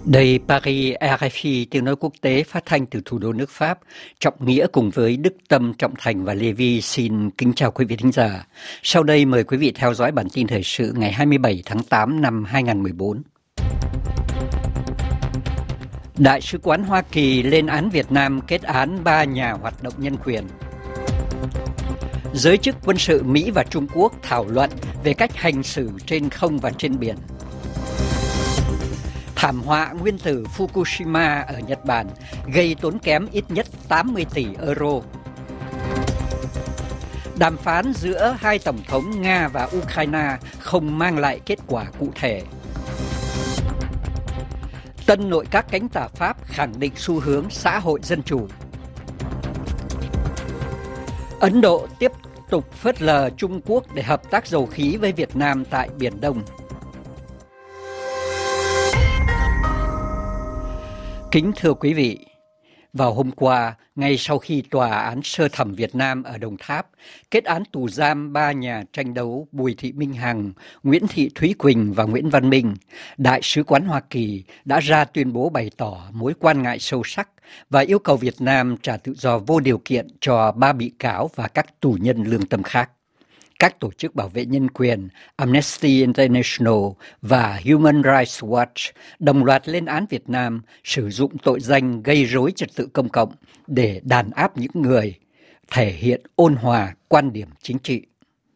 Đây Paris, RFI, tiếng nói quốc tế phát thanh từ thủ đô nước Pháp. Trọng Nghĩa cùng với Đức Tâm, Trọng Thành và Lê Vi xin kính chào quý vị thính giả. Sau đây mời quý vị theo dõi bản tin thời sự ngày 27 tháng 8 năm 2014. Đại sứ quán Hoa Kỳ lên án Việt Nam kết án 3 nhà hoạt động nhân quyền. Giới chức quân sự Mỹ và Trung Quốc thảo luận về cách hành xử trên không và trên biển. Thảm họa nguyên tử Fukushima ở Nhật Bản gây tốn kém ít nhất 80 tỷ euro. Đàm phán giữa hai tổng thống Nga và Ukraine không mang lại kết quả cụ thể. Tân nội các cánh tả Pháp khẳng định xu hướng xã hội dân chủ. Ấn Độ tiếp tục phớt lờ Trung Quốc để hợp tác dầu khí với Việt Nam tại Biển Đông. Kính thưa quý vị, vào hôm qua, ngay sau khi Tòa án Sơ thẩm Việt Nam ở Đồng Tháp kết án tù giam 3 nhà tranh đấu Bùi Thị Minh Hằng, Nguyễn Thị Thúy Quỳnh và Nguyễn Văn Minh, Đại sứ quán Hoa Kỳ đã ra tuyên bố bày tỏ mối quan ngại sâu sắc và yêu cầu Việt Nam trả tự do vô điều kiện cho 3 bị cáo và các tù nhân lương tâm khác. Các tổ chức bảo vệ nhân quyền Amnesty International và Human Rights Watch đồng loạt lên án Việt Nam sử dụng tội danh gây rối trật tự công cộng để đàn áp những người thể hiện ôn hòa quan điểm chính trị.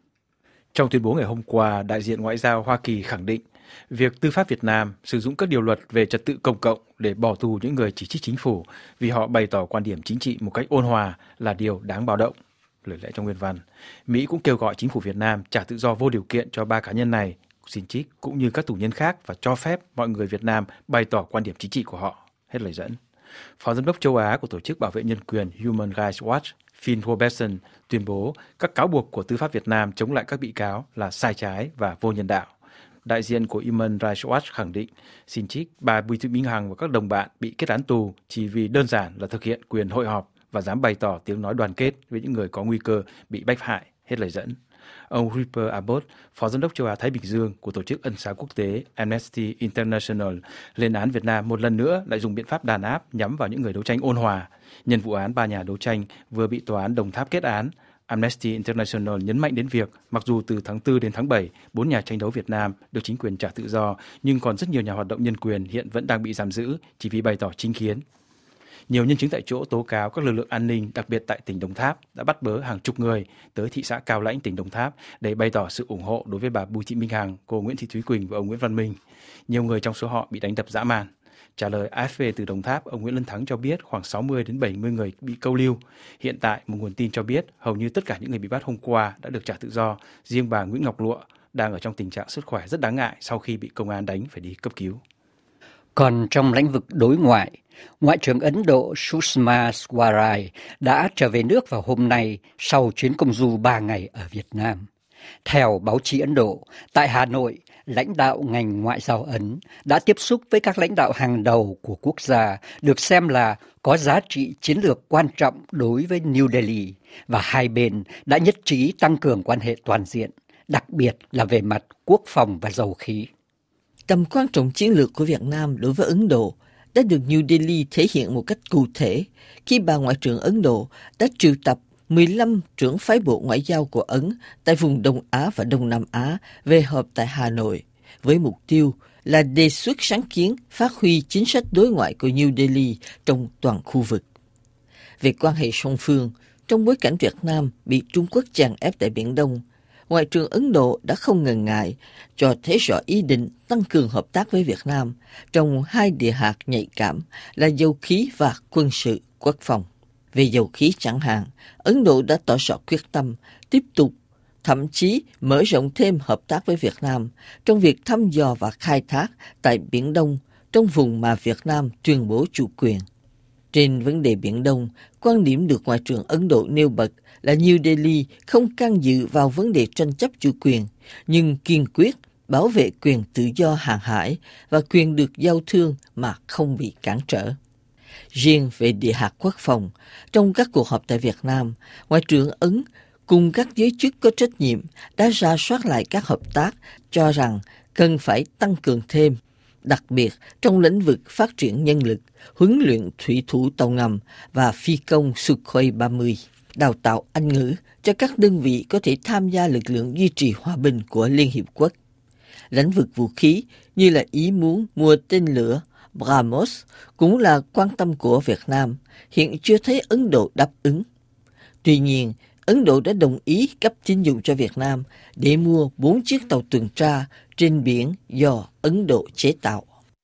Trong tuyên bố ngày hôm qua, đại diện Ngoại giao Hoa Kỳ khẳng định việc tư pháp Việt Nam sử dụng các điều luật về trật tự công cộng để bỏ tù những người chỉ trích chính phủ vì họ bày tỏ quan điểm chính trị một cách ôn hòa là điều đáng báo động. Lời lẽ trong nguyên văn, Mỹ cũng kêu gọi chính phủ Việt Nam trả tự do vô điều kiện cho 3 cá nhân này, xin trích cũng như các tù nhân khác và cho phép mọi người Việt Nam bày tỏ quan điểm chính trị của họ. Hết lời dẫn. Phó Giám đốc châu Á của Tổ chức Bảo vệ Nhân quyền Human Rights Watch, Finn Robertson, tuyên bố các cáo buộc của tư pháp Việt Nam chống lại các bị cáo là sai trái và vô nhân đạo. Đại diện của Human Rights Watch khẳng định, xin trích, bà Bùi Thị Minh Hằng và các đồng bạn bị kết án tù chỉ vì đơn giản là thực hiện quyền hội họp và dám bày tỏ tiếng nói đoàn kết với những người có nguy cơ bị bách hại. Hết lời dẫn. Ông Rupert Abbott, Phó Giám đốc châu Á-Thái Bình Dương của Tổ chức Ân xá Quốc tế Amnesty International, lên án Việt Nam một lần nữa lại dùng biện pháp đàn áp nhắm vào những người đấu tranh ôn hòa. Nhân vụ án 3 nhà đấu tranh vừa bị Tòa án Đồng Tháp kết án, Amnesty International nhấn mạnh đến việc mặc dù từ tháng 4 đến tháng 7, 4 nhà tranh đấu Việt Nam được chính quyền trả tự do, nhưng còn rất nhiều nhà hoạt động nhân quyền hiện vẫn đang bị giam giữ chỉ vì bày tỏ chính kiến. Nhiều nhân chứng tại chỗ tố cáo các lực lượng an ninh, đặc biệt tại tỉnh Đồng Tháp, đã bắt bớ hàng chục người tới thị xã Cao Lãnh, tỉnh Đồng Tháp để bày tỏ sự ủng hộ đối với bà Bùi Thị Minh Hằng, cô Nguyễn Thị Thúy Quỳnh và ông Nguyễn Văn Minh. Nhiều người trong số họ bị đánh đập dã man. Trả lời AFP từ Đồng Tháp, ông Nguyễn Lân Thắng cho biết khoảng 60 đến 70 người bị câu lưu. Hiện tại, một nguồn tin cho biết hầu như tất cả những người bị bắt hôm qua đã được trả tự do. Riêng bà Nguyễn Ngọc Lụa đang ở trong tình trạng sức khỏe rất đáng ngại sau khi bị công an đánh phải đi cấp cứu. Còn trong lĩnh vực đối ngoại, Ngoại trưởng Ấn Độ Sushma Swaraj đã trở về nước vào hôm nay sau chuyến công du 3 ngày ở Việt Nam. Theo báo chí Ấn Độ, tại Hà Nội, lãnh đạo ngành ngoại giao Ấn đã tiếp xúc với các lãnh đạo hàng đầu của quốc gia được xem là có giá trị chiến lược quan trọng đối với New Delhi và hai bên đã nhất trí tăng cường quan hệ toàn diện, đặc biệt là về mặt quốc phòng và dầu khí. Tầm quan trọng chiến lược của Việt Nam đối với Ấn Độ đã được New Delhi thể hiện một cách cụ thể khi bà Ngoại trưởng Ấn Độ đã triệu tập 15 trưởng phái bộ ngoại giao của Ấn tại vùng Đông Á và Đông Nam Á về họp tại Hà Nội, với mục tiêu là đề xuất sáng kiến phát huy chính sách đối ngoại của New Delhi trong toàn khu vực. Về quan hệ song phương, trong bối cảnh Việt Nam bị Trung Quốc chèn ép tại Biển Đông, Ngoại trưởng Ấn Độ đã không ngần ngại cho thấy rõ ý định tăng cường hợp tác với Việt Nam trong hai địa hạt nhạy cảm là dầu khí và quân sự quốc phòng. Về dầu khí chẳng hạn, Ấn Độ đã tỏ rõ quyết tâm tiếp tục, thậm chí mở rộng thêm hợp tác với Việt Nam trong việc thăm dò và khai thác tại Biển Đông, trong vùng mà Việt Nam tuyên bố chủ quyền. Trên vấn đề Biển Đông, quan điểm được Ngoại trưởng Ấn Độ nêu bật là New Delhi không can dự vào vấn đề tranh chấp chủ quyền, nhưng kiên quyết bảo vệ quyền tự do hàng hải và quyền được giao thương mà không bị cản trở. Riêng về địa hạt quốc phòng, trong các cuộc họp tại Việt Nam, Ngoại trưởng Ấn cùng các giới chức có trách nhiệm đã rà soát lại các hợp tác, cho rằng cần phải tăng cường thêm, đặc biệt trong lĩnh vực phát triển nhân lực, huấn luyện thủy thủ tàu ngầm và phi công Sukhoi 30, đào tạo Anh ngữ cho các đơn vị có thể tham gia lực lượng duy trì hòa bình của Liên Hiệp Quốc. Lĩnh vực vũ khí như là ý muốn mua tên lửa BrahMos cũng là quan tâm của Việt Nam, hiện chưa thấy Ấn Độ đáp ứng. Tuy nhiên, Ấn Độ đã đồng ý cấp tín dụng cho Việt Nam để mua 4 chiếc tàu tuần tra trên biển do Ấn Độ chế tạo.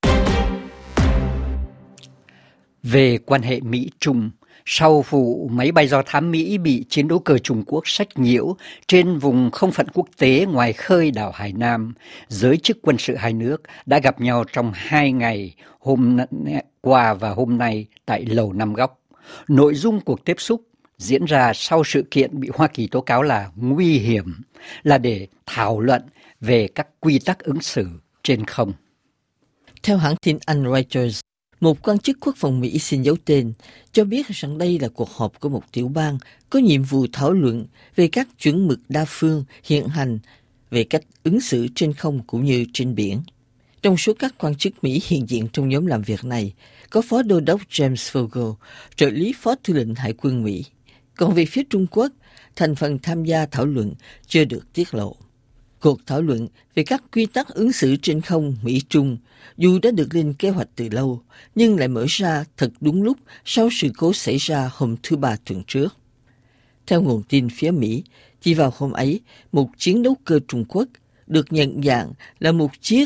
Về quan hệ Mỹ-Trung, sau vụ máy bay do thám Mỹ bị chiến đấu cờ Trung Quốc sách nhiễu trên vùng không phận quốc tế ngoài khơi đảo Hải Nam, giới chức quân sự hai nước đã gặp nhau trong 2 ngày, hôm qua và hôm nay tại Lầu Năm Góc. Nội dung cuộc tiếp xúc diễn ra sau sự kiện bị Hoa Kỳ tố cáo là nguy hiểm, là để thảo luận về các quy tắc ứng xử trên không. Theo hãng tin Anh Reuters, một quan chức quốc phòng Mỹ xin giấu tên cho biết rằng đây là cuộc họp của một tiểu bang có nhiệm vụ thảo luận về các chuẩn mực đa phương hiện hành về cách ứng xử trên không cũng như trên biển. Trong số các quan chức Mỹ hiện diện trong nhóm làm việc này, có Phó Đô đốc James Vogel, trợ lý Phó Tư lệnh Hải quân Mỹ. Còn về phía Trung Quốc, thành phần tham gia thảo luận chưa được tiết lộ. Cuộc thảo luận về các quy tắc ứng xử trên không Mỹ-Trung dù đã được lên kế hoạch từ lâu, nhưng lại mở ra thật đúng lúc sau sự cố xảy ra hôm thứ Ba tuần trước. Theo nguồn tin phía Mỹ, chỉ vào hôm ấy, một chiến đấu cơ Trung Quốc được nhận dạng là một chiếc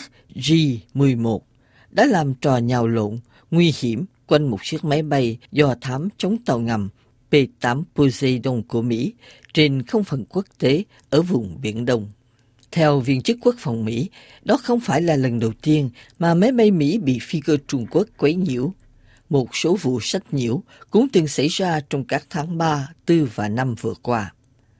J-11 đã làm trò nhào lộn nguy hiểm quanh một chiếc máy bay do thám chống tàu ngầm P-8 Poseidon của Mỹ trên không phận quốc tế ở vùng Biển Đông. Theo viên chức quốc phòng Mỹ, đó không phải là lần đầu tiên mà máy bay Mỹ bị phi cơ Trung Quốc quấy nhiễu. Một số vụ sách nhiễu cũng từng xảy ra trong các tháng 3, 4 và 5 vừa qua.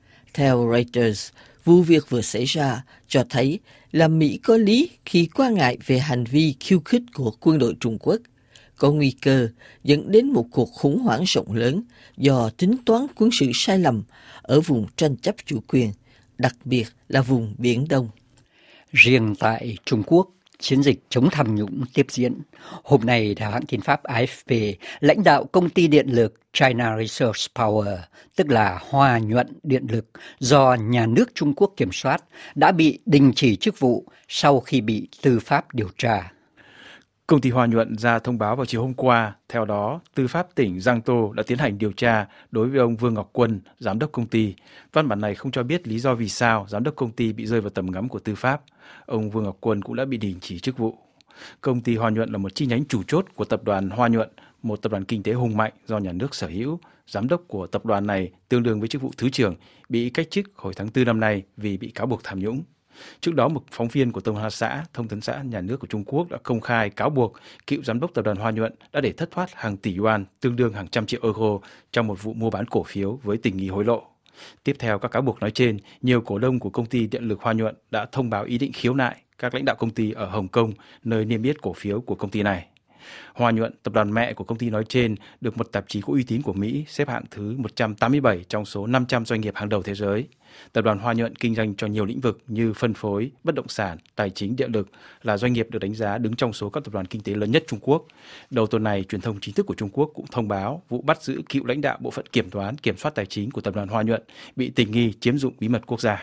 Theo Reuters, vụ việc vừa xảy ra cho thấy là Mỹ có lý khi quan ngại về hành vi khiêu khích của quân đội Trung Quốc, có nguy cơ dẫn đến một cuộc khủng hoảng rộng lớn do tính toán quân sự sai lầm ở vùng tranh chấp chủ quyền, đặc biệt là vùng Biển Đông. Riêng tại Trung Quốc, chiến dịch chống tham nhũng tiếp diễn. Hôm nay, theo hãng tin Pháp AFP, lãnh đạo công ty điện lực China Resource Power, tức là Hoa nhuận điện lực do nhà nước Trung Quốc kiểm soát, đã bị đình chỉ chức vụ sau khi bị tư pháp điều tra. Công ty Hoa nhuận ra thông báo vào chiều hôm qua, theo đó, tư pháp tỉnh Giang Tô đã tiến hành điều tra đối với ông Vương Ngọc Quân, giám đốc công ty. Văn bản này không cho biết lý do vì sao giám đốc công ty bị rơi vào tầm ngắm của tư pháp. Ông Vương Ngọc Quân cũng đã bị đình chỉ chức vụ. Công ty Hoa nhuận là một chi nhánh chủ chốt của tập đoàn Hoa nhuận, một tập đoàn kinh tế hùng mạnh do nhà nước sở hữu. Giám đốc của tập đoàn này tương đương với chức vụ thứ trưởng, bị cách chức hồi tháng 4 năm nay vì bị cáo buộc tham nhũng. Trước đó, một phóng viên của Thông tấn xã nhà nước của Trung Quốc đã công khai cáo buộc cựu giám đốc tập đoàn Hoa nhuận đã để thất thoát hàng tỷ yuan, tương đương hàng trăm triệu euro, trong một vụ mua bán cổ phiếu với tình nghi hối lộ. Tiếp theo các cáo buộc nói trên, nhiều cổ đông của công ty điện lực Hoa nhuận đã thông báo ý định khiếu nại các lãnh đạo công ty ở Hồng Kông, nơi niêm yết cổ phiếu của công ty này. Hoa nhuận, tập đoàn mẹ của công ty nói trên, được một tạp chí có uy tín của Mỹ xếp hạng thứ 187 trong số 500 doanh nghiệp hàng đầu thế giới. Tập đoàn Hoa nhuận kinh doanh cho nhiều lĩnh vực như phân phối, bất động sản, tài chính, điện lực, là doanh nghiệp được đánh giá đứng trong số các tập đoàn kinh tế lớn nhất Trung Quốc. Đầu tuần này, truyền thông chính thức của Trung Quốc cũng thông báo vụ bắt giữ cựu lãnh đạo bộ phận kiểm toán, kiểm soát tài chính của tập đoàn Hoa nhuận bị tình nghi chiếm dụng bí mật quốc gia.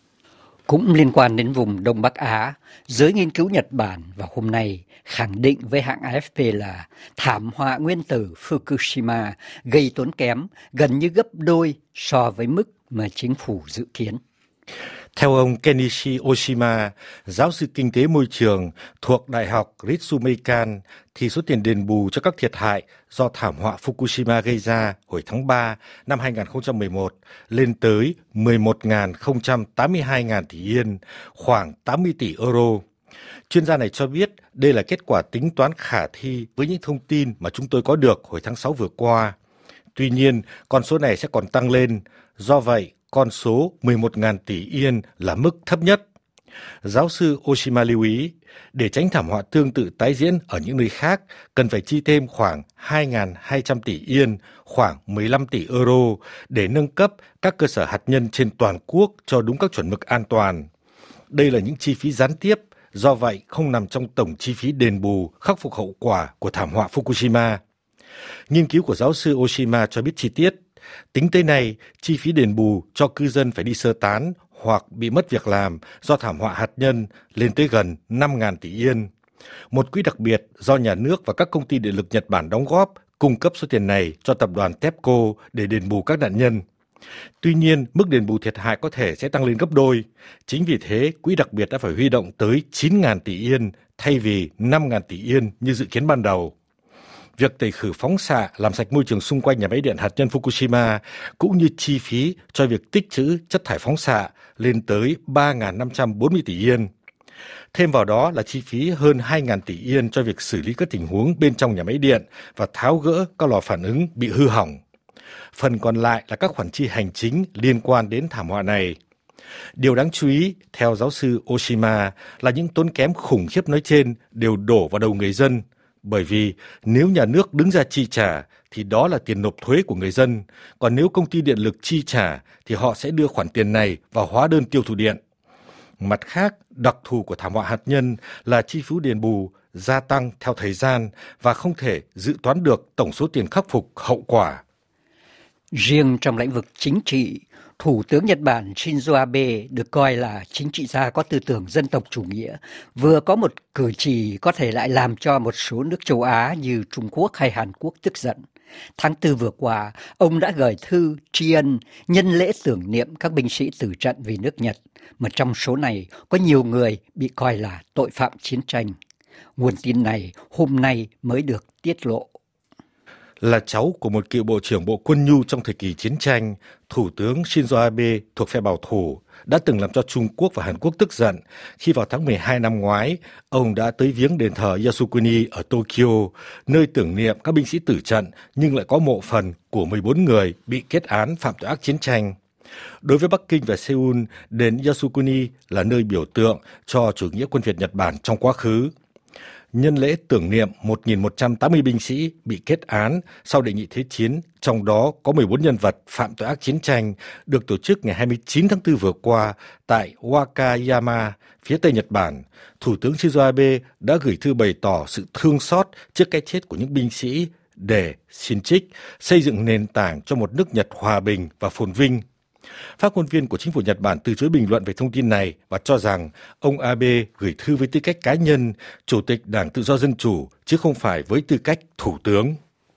Cũng liên quan đến vùng Đông Bắc Á, giới nghiên cứu Nhật Bản vào hôm nay khẳng định với hãng AFP là thảm họa nguyên tử Fukushima gây tốn kém gần như gấp đôi so với mức mà chính phủ dự kiến. Theo ông Kenichi Oshima, giáo sư kinh tế môi trường thuộc Đại học Ritsumeikan, thì số tiền đền bù cho các thiệt hại do thảm họa Fukushima gây ra hồi tháng 3 năm 2011 lên tới 11.082.000 tỷ yên, khoảng 80 tỷ euro. Chuyên gia này cho biết đây là kết quả tính toán khả thi với những thông tin mà chúng tôi có được hồi tháng 6 vừa qua. Tuy nhiên, con số này sẽ còn tăng lên, do vậy con số 11.000 tỷ yên là mức thấp nhất. Giáo sư Oshima lưu ý, để tránh thảm họa tương tự tái diễn ở những nơi khác, cần phải chi thêm khoảng 2.200 tỷ yên, khoảng 15 tỷ euro để nâng cấp các cơ sở hạt nhân trên toàn quốc cho đúng các chuẩn mực an toàn. Đây là những chi phí gián tiếp do vậy không nằm trong tổng chi phí đền bù khắc phục hậu quả của thảm họa Fukushima. Nghiên cứu của giáo sư Oshima cho biết chi tiết, tính tới nay, chi phí đền bù cho cư dân phải đi sơ tán hoặc bị mất việc làm do thảm họa hạt nhân lên tới gần 5.000 tỷ yên. Một quỹ đặc biệt do nhà nước và các công ty điện lực Nhật Bản đóng góp cung cấp số tiền này cho tập đoàn TEPCO để đền bù các nạn nhân. Tuy nhiên, mức đền bù thiệt hại có thể sẽ tăng lên gấp đôi. Chính vì thế, quỹ đặc biệt đã phải huy động tới 9.000 tỷ yên thay vì 5.000 tỷ yên như dự kiến ban đầu. Việc tẩy khử phóng xạ làm sạch môi trường xung quanh nhà máy điện hạt nhân Fukushima cũng như chi phí cho việc tích trữ chất thải phóng xạ lên tới 3.540 tỷ yên. Thêm vào đó là chi phí hơn 2.000 tỷ yên cho việc xử lý các tình huống bên trong nhà máy điện và tháo gỡ các lò phản ứng bị hư hỏng. Phần còn lại là các khoản chi hành chính liên quan đến thảm họa này. Điều đáng chú ý, theo giáo sư Oshima, là những tốn kém khủng khiếp nói trên đều đổ vào đầu người dân, bởi vì nếu nhà nước đứng ra chi trả thì đó là tiền nộp thuế của người dân, còn nếu công ty điện lực chi trả thì họ sẽ đưa khoản tiền này vào hóa đơn tiêu thụ điện. Mặt khác, đặc thù của thảm họa hạt nhân là chi phí đền bù gia tăng theo thời gian và không thể dự toán được tổng số tiền khắc phục hậu quả. Riêng trong lĩnh vực chính trị, Thủ tướng Nhật Bản Shinzo Abe được coi là chính trị gia có tư tưởng dân tộc chủ nghĩa, vừa có một cử chỉ có thể lại làm cho một số nước châu Á như Trung Quốc hay Hàn Quốc tức giận. Tháng 4 vừa qua, ông đã gửi thư tri ân nhân lễ tưởng niệm các binh sĩ tử trận vì nước Nhật, mà trong số này có nhiều người bị coi là tội phạm chiến tranh. Nguồn tin này hôm nay mới được tiết lộ. Là cháu của một cựu bộ trưởng Bộ Quân nhu trong thời kỳ chiến tranh, Thủ tướng Shinzo Abe thuộc phe bảo thủ đã từng làm cho Trung Quốc và Hàn Quốc tức giận khi vào tháng 12 năm ngoái, ông đã tới viếng đền thờ Yasukuni ở Tokyo, nơi tưởng niệm các binh sĩ tử trận nhưng lại có mộ phần của 14 người bị kết án phạm tội ác chiến tranh. Đối với Bắc Kinh và Seoul, đền Yasukuni là nơi biểu tượng cho chủ nghĩa quân Việt Nhật Bản trong quá khứ. Nhân lễ tưởng niệm 1.180 binh sĩ bị kết án sau Đệ nhị Thế chiến, trong đó có 14 nhân vật phạm tội ác chiến tranh, được tổ chức ngày 29 tháng 4 vừa qua tại Wakayama, phía Tây Nhật Bản. Thủ tướng Shinzo Abe đã gửi thư bày tỏ sự thương xót trước cái chết của những binh sĩ để xin trích, xây dựng nền tảng cho một nước Nhật hòa bình và phồn vinh. Phát ngôn viên của chính phủ Nhật Bản từ chối bình luận về thông tin này và cho rằng ông Abe gửi thư với tư cách cá nhân, Chủ tịch Đảng Tự do Dân chủ, chứ không phải với tư cách Thủ tướng.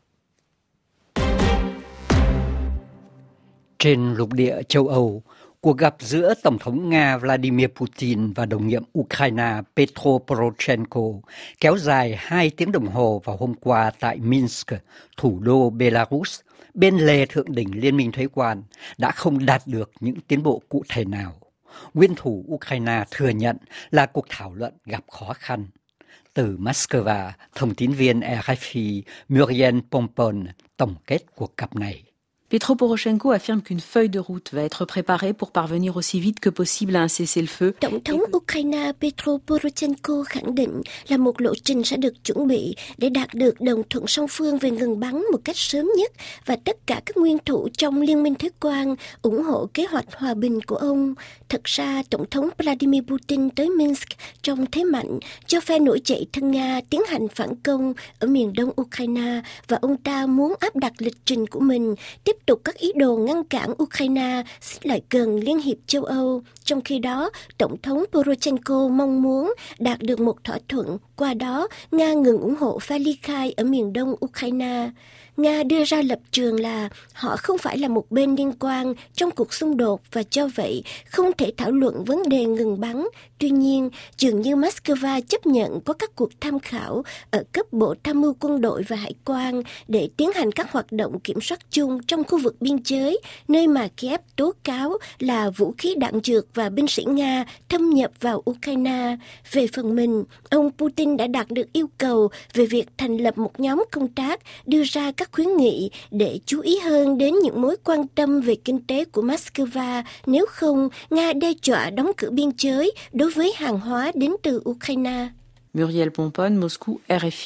Trên lục địa châu Âu, cuộc gặp giữa Tổng thống Nga Vladimir Putin và đồng nhiệm Ukraine Petro Poroshenko kéo dài 2 tiếng đồng hồ vào hôm qua tại Minsk, thủ đô Belarus, bên lề thượng đỉnh Liên minh thuế quan, đã không đạt được những tiến bộ cụ thể nào. Nguyên thủ Ukraine thừa nhận là cuộc thảo luận gặp khó khăn. Từ Moscow, thông tín viên RFI Muriel Pompon tổng kết cuộc gặp này. Petro Poroshenko affirme qu'une feuille de route va être préparée pour parvenir aussi vite que possible à un cessez-le-feu. Tổng thống Ukraine Petro Poroshenko khẳng định là một lộ trình sẽ được chuẩn bị để đạt được đồng thuận song phương về ngừng bắn một cách sớm nhất, và tất cả các nguyên thủ trong Liên minh thuế quan ủng hộ kế hoạch hòa bình của ông. Thật ra, Tổng thống Vladimir Putin tới Minsk trong thế mạnh cho phe nổi dậy thân Nga tiến hành phản công ở miền đông Ukraine, và ông ta muốn áp đặt lịch trình của mình, tiếp tục các ý đồ ngăn cản Ukraine xích lại gần Liên hiệp châu Âu. Trong khi đó, Tổng thống Poroshenko mong muốn đạt được một thỏa thuận, qua đó Nga ngừng ủng hộ phe ly khai ở miền đông Ukraine. Nga đưa ra lập trường là họ không phải là một bên liên quan trong cuộc xung đột và do vậy không thể thảo luận vấn đề ngừng bắn. Tuy nhiên, dường như Moscow chấp nhận có các cuộc tham khảo ở cấp bộ tham mưu quân đội và hải quan để tiến hành các hoạt động kiểm soát chung trong khu vực biên giới, nơi mà Kiev tố cáo là vũ khí đạn dược và binh sĩ Nga thâm nhập vào Ukraine. Về phần mình, ông Putin đã đạt được yêu cầu về việc thành lập một nhóm công tác đưa ra các khuyến nghị để chú ý hơn đến những mối quan tâm về kinh tế của Moscow, nếu không Nga đe dọa đóng cửa biên giới đối với hàng hóa đến từ Ukraine. Muriel Pompon, Moscou, RFI.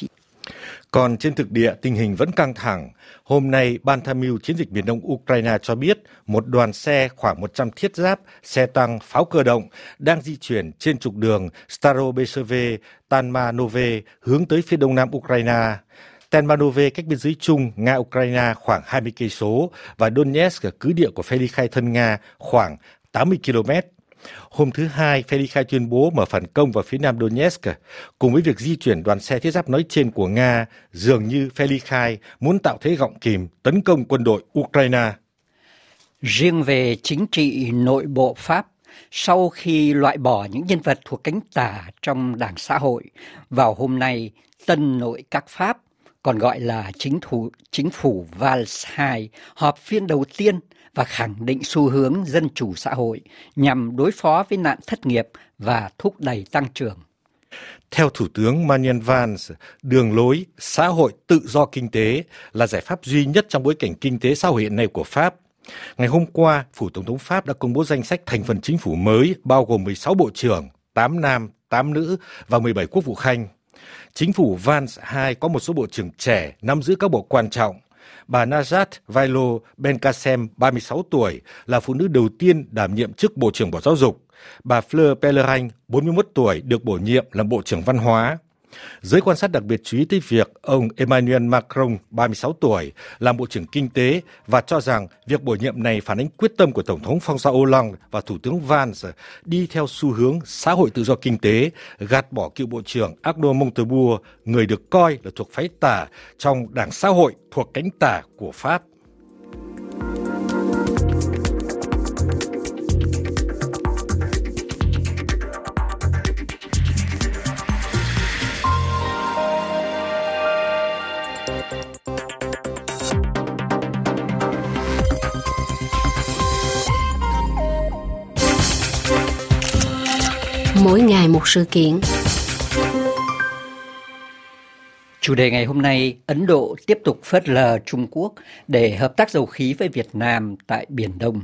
Còn trên thực địa, tình hình vẫn căng thẳng. Hôm nay, Ban tham mưu chiến dịch miền Đông Ukraine cho biết một đoàn xe khoảng 100 thiết giáp, xe tăng, pháo cơ động đang di chuyển trên trục đường Starobesheve-Tanmanove hướng tới phía đông nam Ukraine. Tanmanove cách biên giới chung Nga-Ukraine khoảng 20 cây số và Donetsk, cứ địa của phe ly khai thân Nga, khoảng 80 km. Hôm thứ Hai, phe ly khai tuyên bố mở phản công vào phía nam Donetsk. Cùng với việc di chuyển đoàn xe thiết giáp nói trên của Nga, dường như phe ly khai muốn tạo thế gọng kìm tấn công quân đội Ukraine. Riêng về chính trị nội bộ Pháp, sau khi loại bỏ những nhân vật thuộc cánh tả trong Đảng Xã hội, vào hôm nay, Tân nội các Pháp, còn gọi là chính phủ Valls II, họp phiên đầu tiên và khẳng định xu hướng dân chủ xã hội nhằm đối phó với nạn thất nghiệp và thúc đẩy tăng trưởng. Theo Thủ tướng Manuel Valls, đường lối xã hội tự do kinh tế là giải pháp duy nhất trong bối cảnh kinh tế xã hội hiện nay của Pháp. Ngày hôm qua, Phủ Tổng thống Pháp đã công bố danh sách thành phần chính phủ mới bao gồm 16 bộ trưởng, 8 nam, 8 nữ và 17 quốc vụ khanh. Chính phủ Valls II có một số bộ trưởng trẻ nắm giữ các bộ quan trọng. Bà Najat Vallaud-Belkacem, 36 tuổi, là phụ nữ đầu tiên đảm nhiệm chức Bộ trưởng Bộ Giáo dục. Bà Fleur Pellerin, 41 tuổi, được bổ nhiệm làm Bộ trưởng Văn hóa. Giới quan sát đặc biệt chú ý tới việc ông Emmanuel Macron, 36 tuổi, làm Bộ trưởng Kinh tế và cho rằng việc bổ nhiệm này phản ánh quyết tâm của Tổng thống François Hollande và Thủ tướng Valls đi theo xu hướng xã hội tự do kinh tế, gạt bỏ cựu Bộ trưởng Arnaud Montebourg, người được coi là thuộc phái tả trong Đảng Xã hội thuộc cánh tả của Pháp. Mỗi ngày một sự kiện. Chủ đề ngày hôm nay, Ấn Độ tiếp tục phớt lờ Trung Quốc để hợp tác dầu khí với Việt Nam tại Biển Đông.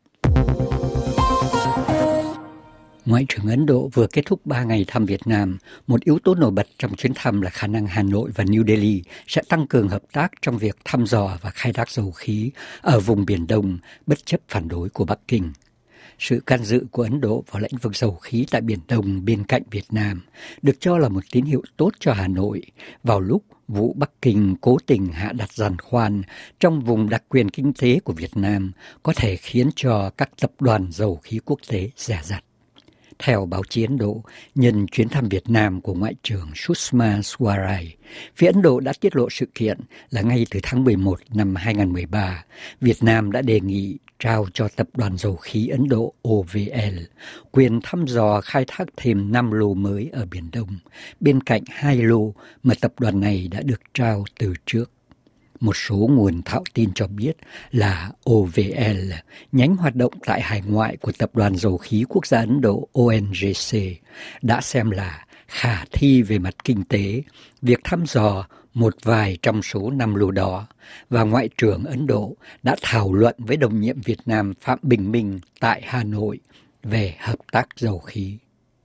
Ngoại trưởng Ấn Độ vừa kết thúc 3 ngày thăm Việt Nam. Một yếu tố nổi bật trong chuyến thăm là khả năng Hà Nội và New Delhi sẽ tăng cường hợp tác trong việc thăm dò và khai thác dầu khí ở vùng Biển Đông, bất chấp phản đối của Bắc Kinh. Sự can dự của Ấn Độ vào lĩnh vực dầu khí tại Biển Đông bên cạnh Việt Nam được cho là một tín hiệu tốt cho Hà Nội vào lúc vụ Bắc Kinh cố tình hạ đặt giàn khoan trong vùng đặc quyền kinh tế của Việt Nam có thể khiến cho các tập đoàn dầu khí quốc tế dè dặt. Theo báo chí Ấn Độ, nhân chuyến thăm Việt Nam của Ngoại trưởng Sushma Swaraj, phía Ấn Độ đã tiết lộ sự kiện là ngay từ tháng 11 năm 2013, Việt Nam đã đề nghị trao cho Tập đoàn Dầu khí Ấn Độ OVL quyền thăm dò khai thác thêm 5 lô mới ở Biển Đông, bên cạnh 2 lô mà tập đoàn này đã được trao từ trước. Một số nguồn thạo tin cho biết là OVL, nhánh hoạt động tại hải ngoại của Tập đoàn Dầu khí Quốc gia Ấn Độ ONGC, đã xem là khả thi về mặt kinh tế việc thăm dò một vài trong số 5 lô đó, và Ngoại trưởng Ấn Độ đã thảo luận với đồng nhiệm Việt Nam Phạm Bình Minh tại Hà Nội về hợp tác dầu khí.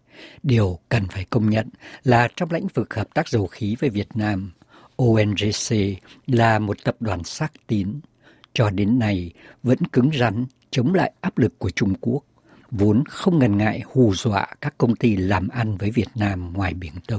Điều cần phải công nhận là trong lĩnh vực hợp tác dầu khí với Việt Nam, ONGC là một tập đoàn xác tín, cho đến nay vẫn cứng rắn chống lại áp lực của Trung Quốc, vốn không ngần ngại hù dọa các công ty làm ăn với Việt Nam ngoài Biển Đông.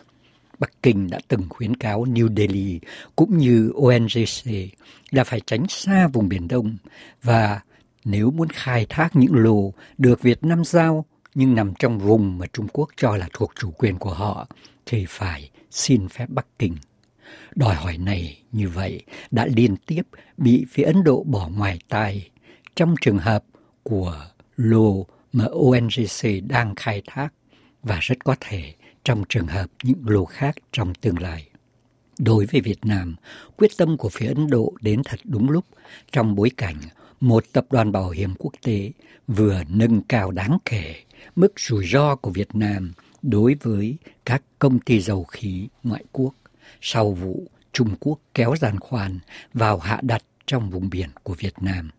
Bắc Kinh đã từng khuyến cáo New Delhi cũng như ONGC là phải tránh xa vùng Biển Đông, và nếu muốn khai thác những lô được Việt Nam giao nhưng nằm trong vùng mà Trung Quốc cho là thuộc chủ quyền của họ thì phải xin phép Bắc Kinh. Đòi hỏi này như vậy đã liên tiếp bị phía Ấn Độ bỏ ngoài tai trong trường hợp của lô mà ONGC đang khai thác, và rất có thể trong trường hợp những lô khác trong tương lai. Đối với Việt Nam, quyết tâm của phía Ấn Độ đến thật đúng lúc trong bối cảnh một tập đoàn bảo hiểm quốc tế vừa nâng cao đáng kể mức rủi ro của Việt Nam đối với các công ty dầu khí ngoại quốc sau vụ Trung Quốc kéo giàn khoan vào hạ đặt trong vùng biển của Việt Nam.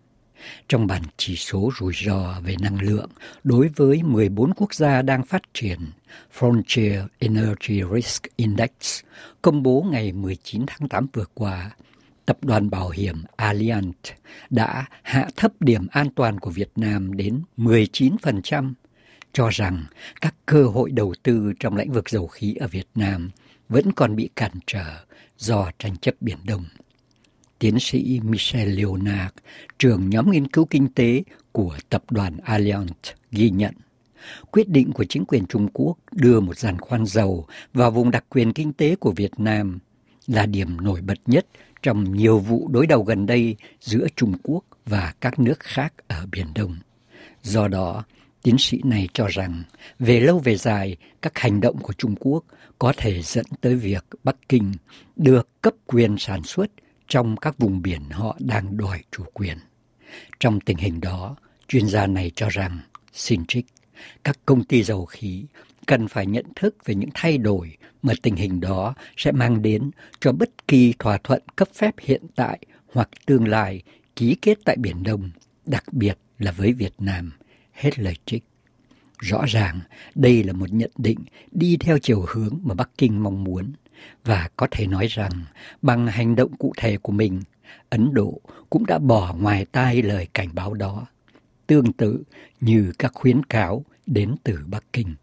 trong bảng chỉ số rủi ro về năng lượng đối với 14 quốc gia đang phát triển, Frontier Energy Risk Index, công bố ngày 19 tháng 8 vừa qua, tập đoàn bảo hiểm Allianz đã hạ thấp điểm an toàn của Việt Nam đến 19%, cho rằng các cơ hội đầu tư trong lĩnh vực dầu khí ở Việt Nam vẫn còn bị cản trở do tranh chấp Biển Đông. Tiến sĩ Michel Leonard, trưởng nhóm nghiên cứu kinh tế của tập đoàn Allianz, ghi nhận quyết định của chính quyền Trung Quốc đưa một giàn khoan dầu vào vùng đặc quyền kinh tế của Việt Nam là điểm nổi bật nhất trong nhiều vụ đối đầu gần đây giữa Trung Quốc và các nước khác ở Biển Đông. Do đó, tiến sĩ này cho rằng về lâu về dài, các hành động của Trung Quốc có thể dẫn tới việc Bắc Kinh được cấp quyền sản xuất trong các vùng biển họ đang đòi chủ quyền. Trong tình hình đó, chuyên gia này cho rằng, xin trích, các công ty dầu khí cần phải nhận thức về những thay đổi mà tình hình đó sẽ mang đến cho bất kỳ thỏa thuận cấp phép hiện tại hoặc tương lai ký kết tại Biển Đông, đặc biệt là với Việt Nam. Hết lời trích. Rõ ràng đây là một nhận định đi theo chiều hướng mà Bắc Kinh mong muốn, và có thể nói rằng bằng hành động cụ thể của mình, Ấn Độ cũng đã bỏ ngoài tai lời cảnh báo đó, tương tự như các khuyến cáo đến từ Bắc Kinh.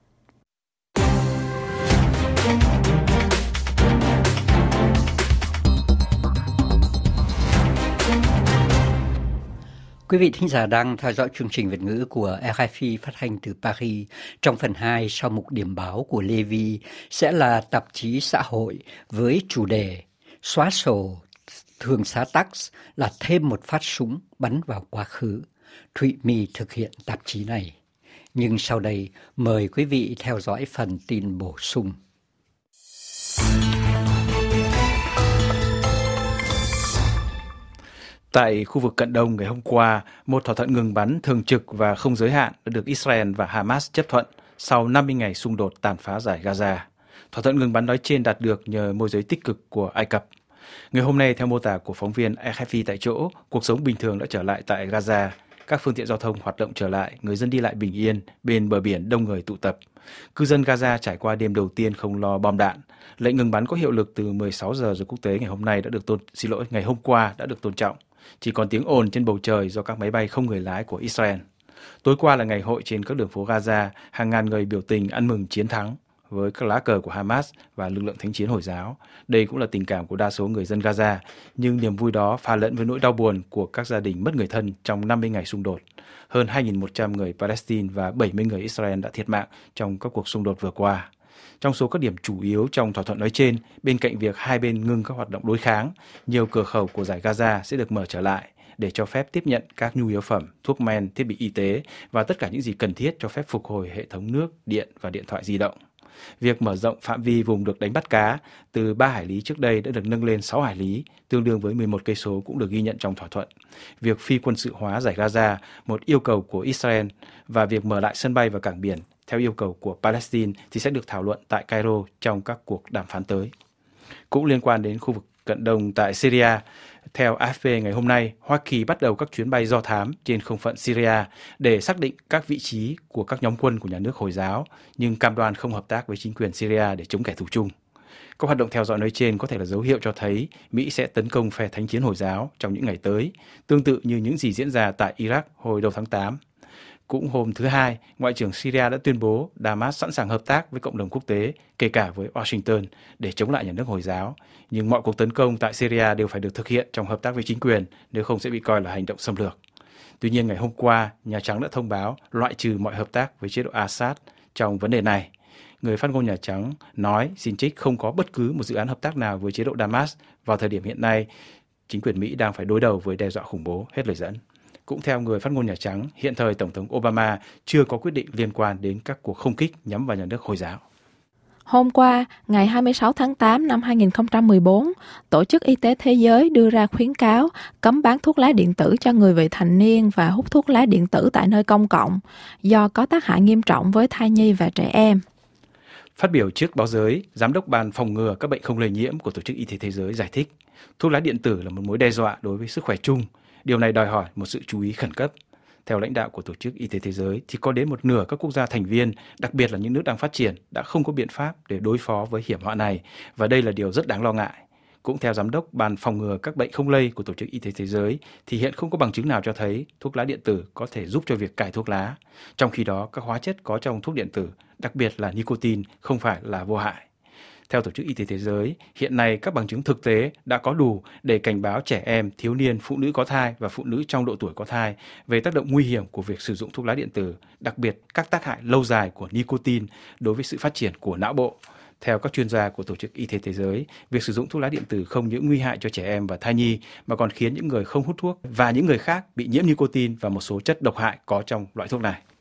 Quý vị thính giả đang theo dõi chương trình Việt ngữ của RFI phát hành từ Paris. Trong phần 2, sau mục điểm báo của Levi, sẽ là tạp chí xã hội với chủ đề xóa sổ thường xá tax là thêm một phát súng bắn vào quá khứ. Thụy My thực hiện tạp chí này. Nhưng sau đây, mời quý vị theo dõi phần tin bổ sung. Tại khu vực Cận Đông ngày hôm qua, một thỏa thuận ngừng bắn thường trực và không giới hạn đã được Israel và Hamas chấp thuận sau 50 ngày xung đột tàn phá giải Gaza. Thỏa thuận ngừng bắn nói trên đạt được nhờ môi giới tích cực của Ai Cập. Ngày hôm nay, theo mô tả của phóng viên RFI tại chỗ, cuộc sống bình thường đã trở lại tại Gaza. Các phương tiện giao thông hoạt động trở lại, người dân đi lại bình yên, bên bờ biển đông người tụ tập. Cư dân Gaza trải qua đêm đầu tiên không lo bom đạn. Lệnh ngừng bắn có hiệu lực từ 16 giờ quốc tế ngày hôm nay ngày hôm qua đã được tôn trọng. Chỉ còn tiếng ồn trên bầu trời do các máy bay không người lái của Israel. Tối qua là ngày hội trên các đường phố Gaza, hàng ngàn người biểu tình ăn mừng chiến thắng với các lá cờ của Hamas và lực lượng thánh chiến Hồi giáo. Đây cũng là tình cảm của đa số người dân Gaza, nhưng niềm vui đó pha lẫn với nỗi đau buồn của các gia đình mất người thân trong 50 ngày xung đột. Hơn 2.100 người Palestine và 70 người Israel đã thiệt mạng trong các cuộc xung đột vừa qua. Trong số các điểm chủ yếu trong thỏa thuận nói trên, bên cạnh việc hai bên ngưng các hoạt động đối kháng, nhiều cửa khẩu của giải Gaza sẽ được mở trở lại để cho phép tiếp nhận các nhu yếu phẩm, thuốc men, thiết bị y tế và tất cả những gì cần thiết cho phép phục hồi hệ thống nước, điện và điện thoại di động. Việc mở rộng phạm vi vùng được đánh bắt cá từ 3 hải lý trước đây đã được nâng lên 6 hải lý, tương đương với 11 cây số cũng được ghi nhận trong thỏa thuận. Việc phi quân sự hóa giải Gaza, một yêu cầu của Israel, và việc mở lại sân bay và cảng biển theo yêu cầu của Palestine thì sẽ được thảo luận tại Cairo trong các cuộc đàm phán tới. Cũng liên quan đến khu vực Cận Đông tại Syria, theo AFP ngày hôm nay, Hoa Kỳ bắt đầu các chuyến bay do thám trên không phận Syria để xác định các vị trí của các nhóm quân của nhà nước Hồi giáo, nhưng cam đoan không hợp tác với chính quyền Syria để chống kẻ thù chung. Các hoạt động theo dõi nói trên có thể là dấu hiệu cho thấy Mỹ sẽ tấn công phe thánh chiến Hồi giáo trong những ngày tới, tương tự như những gì diễn ra tại Iraq hồi đầu tháng 8. Cũng hôm thứ Hai, Ngoại trưởng Syria đã tuyên bố Damas sẵn sàng hợp tác với cộng đồng quốc tế, kể cả với Washington, để chống lại nhà nước Hồi giáo. Nhưng mọi cuộc tấn công tại Syria đều phải được thực hiện trong hợp tác với chính quyền, nếu không sẽ bị coi là hành động xâm lược. Tuy nhiên, ngày hôm qua, Nhà Trắng đã thông báo loại trừ mọi hợp tác với chế độ Assad trong vấn đề này. Người phát ngôn Nhà Trắng nói, xin trích, không có bất cứ một dự án hợp tác nào với chế độ Damas vào thời điểm hiện nay. Chính quyền Mỹ đang phải đối đầu với đe dọa khủng bố, hết lời dẫn. Cũng theo người phát ngôn Nhà Trắng, hiện thời Tổng thống Obama chưa có quyết định liên quan đến các cuộc không kích nhắm vào nhà nước Hồi giáo. Hôm qua, ngày 26 tháng 8 năm 2014, Tổ chức Y tế Thế giới đưa ra khuyến cáo cấm bán thuốc lá điện tử cho người vị thành niên và hút thuốc lá điện tử tại nơi công cộng, do có tác hại nghiêm trọng với thai nhi và trẻ em. Phát biểu trước báo giới, Giám đốc Ban phòng ngừa các bệnh không lây nhiễm của Tổ chức Y tế Thế giới giải thích, thuốc lá điện tử là một mối đe dọa đối với sức khỏe chung. Điều này đòi hỏi một sự chú ý khẩn cấp. Theo lãnh đạo của Tổ chức Y tế Thế giới thì có đến một nửa các quốc gia thành viên, đặc biệt là những nước đang phát triển, đã không có biện pháp để đối phó với hiểm họa này, và đây là điều rất đáng lo ngại. Cũng theo Giám đốc Ban phòng ngừa các bệnh không lây của Tổ chức Y tế Thế giới, thì hiện không có bằng chứng nào cho thấy thuốc lá điện tử có thể giúp cho việc cai thuốc lá. Trong khi đó, các hóa chất có trong thuốc điện tử, đặc biệt là nicotine, không phải là vô hại. Theo Tổ chức Y tế Thế giới, hiện nay các bằng chứng thực tế đã có đủ để cảnh báo trẻ em, thiếu niên, phụ nữ có thai và phụ nữ trong độ tuổi có thai về tác động nguy hiểm của việc sử dụng thuốc lá điện tử, đặc biệt các tác hại lâu dài của nicotine đối với sự phát triển của não bộ. Theo các chuyên gia của Tổ chức Y tế Thế giới, việc sử dụng thuốc lá điện tử không những nguy hại cho trẻ em và thai nhi mà còn khiến những người không hút thuốc và những người khác bị nhiễm nicotine và một số chất độc hại có trong loại thuốc này.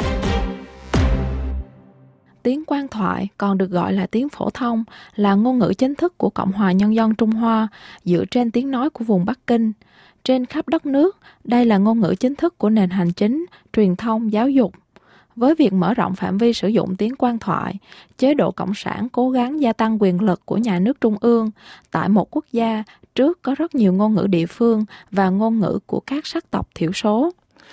Tiếng Quan thoại, còn được gọi là tiếng phổ thông, là ngôn ngữ chính thức của Cộng hòa Nhân dân Trung Hoa dựa trên tiếng nói của vùng Bắc Kinh. Trên khắp đất nước, đây là ngôn ngữ chính thức của nền hành chính, truyền thông, giáo dục. Với việc mở rộng phạm vi sử dụng tiếng Quan thoại, chế độ Cộng sản cố gắng gia tăng quyền lực của nhà nước trung ương. Tại một quốc gia, trước có rất nhiều ngôn ngữ địa phương và ngôn ngữ của các sắc tộc thiểu số.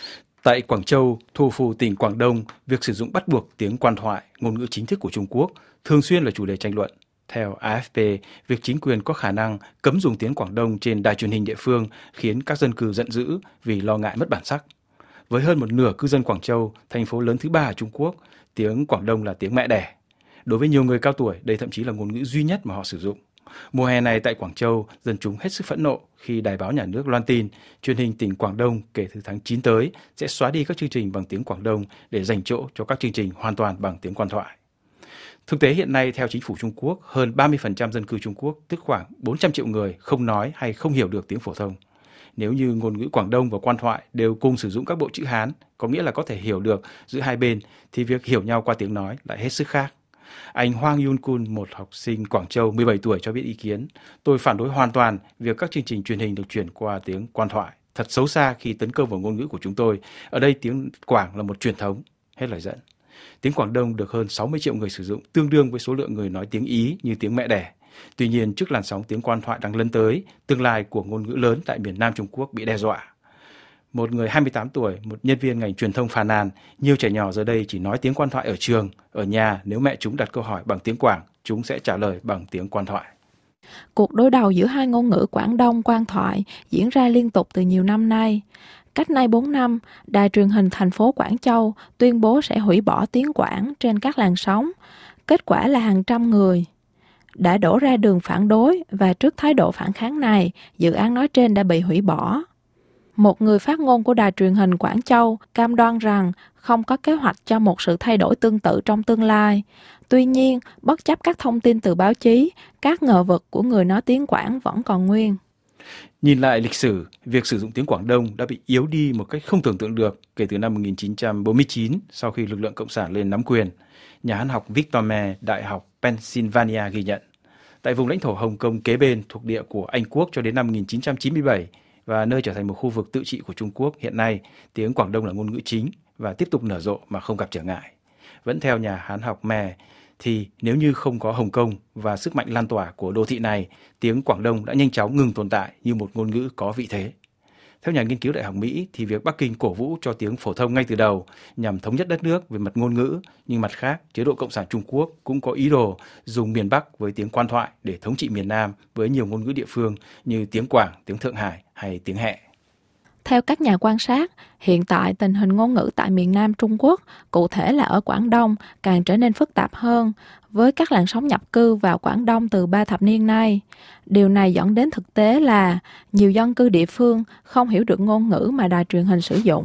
Tại Quảng Châu, thủ phủ tỉnh Quảng Đông, việc sử dụng bắt buộc tiếng Quan thoại, ngôn ngữ chính thức của Trung Quốc, thường xuyên là chủ đề tranh luận. Theo AFP, việc chính quyền có khả năng cấm dùng tiếng Quảng Đông trên đài truyền hình địa phương khiến các dân cư giận dữ vì lo ngại mất bản sắc. Với hơn một nửa cư dân Quảng Châu, thành phố lớn thứ 3 ở Trung Quốc, tiếng Quảng Đông là tiếng mẹ đẻ. Đối với nhiều người cao tuổi, đây thậm chí là ngôn ngữ duy nhất mà họ sử dụng. Mùa hè này tại Quảng Châu, dân chúng hết sức phẫn nộ khi đài báo nhà nước loan tin truyền hình tỉnh Quảng Đông kể từ tháng 9 tới sẽ xóa đi các chương trình bằng tiếng Quảng Đông để dành chỗ cho các chương trình hoàn toàn bằng tiếng Quan thoại. Thực tế hiện nay, theo chính phủ Trung Quốc, hơn 30% dân cư Trung Quốc, tức khoảng 400 triệu người, không nói hay không hiểu được tiếng phổ thông. Nếu như ngôn ngữ Quảng Đông và Quan thoại đều cùng sử dụng các bộ chữ Hán, có nghĩa là có thể hiểu được giữa hai bên, thì việc hiểu nhau qua tiếng nói lại hết sức khác. Anh Hoàng Yun Kun, một học sinh Quảng Châu 17 tuổi cho biết ý kiến: tôi phản đối hoàn toàn việc các chương trình truyền hình được chuyển qua tiếng Quan thoại. Thật xấu xa khi tấn công vào ngôn ngữ của chúng tôi. Ở đây tiếng Quảng là một truyền thống. Hết lời dẫn. Tiếng Quảng Đông được hơn 60 triệu người sử dụng, tương đương với số lượng người nói tiếng Ý như tiếng mẹ đẻ. Tuy nhiên, trước làn sóng tiếng Quan thoại đang lấn tới, tương lai của ngôn ngữ lớn tại miền Nam Trung Quốc bị đe dọa. Một người 28 tuổi, một nhân viên ngành truyền thông phàn nàn, nhiều trẻ nhỏ giờ đây chỉ nói tiếng Quan thoại ở trường, ở nhà nếu mẹ chúng đặt câu hỏi bằng tiếng Quảng, chúng sẽ trả lời bằng tiếng Quan thoại. Cuộc đối đầu giữa hai ngôn ngữ Quảng Đông Quan thoại diễn ra liên tục từ nhiều năm nay. Cách nay 4 năm, đài truyền hình thành phố Quảng Châu tuyên bố sẽ hủy bỏ tiếng Quảng trên các làn sóng. Kết quả là hàng trăm người đã đổ ra đường phản đối, và trước thái độ phản kháng này, dự án nói trên đã bị hủy bỏ. Một người phát ngôn của đài truyền hình Quảng Châu cam đoan rằng không có kế hoạch cho một sự thay đổi tương tự trong tương lai. Tuy nhiên, bất chấp các thông tin từ báo chí, các ngờ vực của người nói tiếng Quảng vẫn còn nguyên. Nhìn lại lịch sử, việc sử dụng tiếng Quảng Đông đã bị yếu đi một cách không tưởng tượng được kể từ năm 1949 sau khi lực lượng Cộng sản lên nắm quyền. Nhà hán học Victor Mair, Đại học Pennsylvania ghi nhận. Tại vùng lãnh thổ Hồng Kông kế bên thuộc địa của Anh Quốc cho đến năm 1997 và nơi trở thành một khu vực tự trị của Trung Quốc hiện nay, tiếng Quảng Đông là ngôn ngữ chính và tiếp tục nở rộ mà không gặp trở ngại. Vẫn theo nhà hán học Mair, thì nếu như không có Hồng Kông và sức mạnh lan tỏa của đô thị này, tiếng Quảng Đông đã nhanh chóng ngừng tồn tại như một ngôn ngữ có vị thế. Theo nhà nghiên cứu Đại học Mỹ, thì việc Bắc Kinh cổ vũ cho tiếng phổ thông ngay từ đầu nhằm thống nhất đất nước về mặt ngôn ngữ, nhưng mặt khác, chế độ Cộng sản Trung Quốc cũng có ý đồ dùng miền Bắc với tiếng Quan thoại để thống trị miền Nam với nhiều ngôn ngữ địa phương như tiếng Quảng, tiếng Thượng Hải hay tiếng Hẹ. Theo các nhà quan sát, hiện tại tình hình ngôn ngữ tại miền Nam Trung Quốc, cụ thể là ở Quảng Đông, càng trở nên phức tạp hơn, với các làn sóng nhập cư vào Quảng Đông từ 3 thập niên nay. Điều này dẫn đến thực tế là nhiều dân cư địa phương không hiểu được ngôn ngữ mà đài truyền hình sử dụng.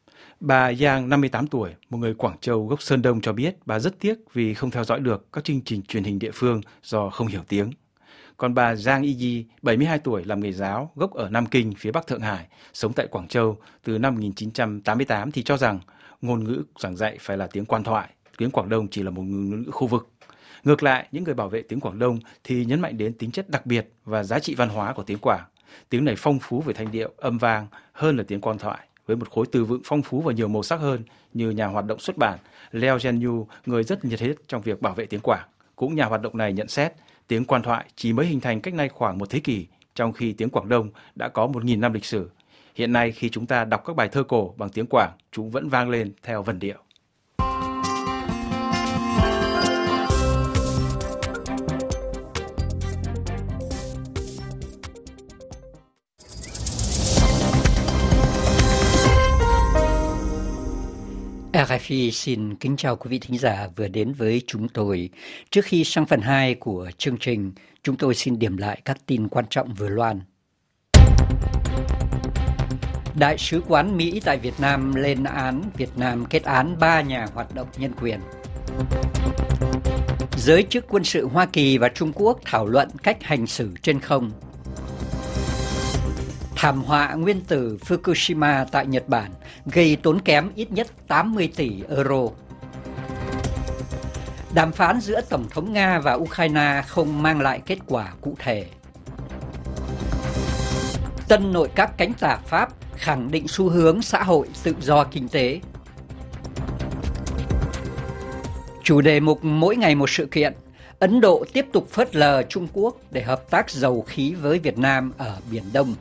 Bà Giang, 58 tuổi, một người Quảng Châu gốc Sơn Đông cho biết bà rất tiếc vì không theo dõi được các chương trình truyền hình địa phương do không hiểu tiếng. Còn bà Giang Y, 72 tuổi, làm nghề giáo, gốc ở Nam Kinh, phía Bắc Thượng Hải, sống tại Quảng Châu từ năm 1988 thì cho rằng ngôn ngữ giảng dạy phải là tiếng Quan thoại, tiếng Quảng Đông chỉ là một ngôn ngữ khu vực. Ngược lại, những người bảo vệ tiếng Quảng Đông thì nhấn mạnh đến tính chất đặc biệt và giá trị văn hóa của tiếng Quảng. Tiếng này phong phú về thanh điệu, âm vang hơn là tiếng Quan thoại, với một khối từ vựng phong phú và nhiều màu sắc hơn, như nhà hoạt động xuất bản Leo Zhenyu, người rất nhiệt huyết trong việc bảo vệ tiếng Quảng. Cũng nhà hoạt động này nhận xét, tiếng Quan thoại chỉ mới hình thành cách nay khoảng một thế kỷ, trong khi tiếng Quảng Đông đã có 1.000 năm lịch sử. Hiện nay khi chúng ta đọc các bài thơ cổ bằng tiếng Quảng, chúng vẫn vang lên theo vần điệu. RFI xin kính chào quý vị thính giả vừa đến với chúng tôi. Trước khi sang phần 2 của chương trình, chúng tôi xin điểm lại các tin quan trọng vừa loan. Đại sứ quán Mỹ tại Việt Nam lên án Việt Nam kết án 3 nhà hoạt động nhân quyền. Giới chức quân sự Hoa Kỳ và Trung Quốc thảo luận cách hành xử trên không. Thảm họa nguyên tử Fukushima tại Nhật Bản gây tốn kém ít nhất 80 tỷ euro. Đàm phán giữa Tổng thống Nga và Ukraine không mang lại kết quả cụ thể. Tân nội các cánh tả Pháp khẳng định xu hướng xã hội tự do kinh tế. Chủ đề mục mỗi ngày một sự kiện. Ấn Độ tiếp tục phớt lờ Trung Quốc để hợp tác dầu khí với Việt Nam ở Biển Đông.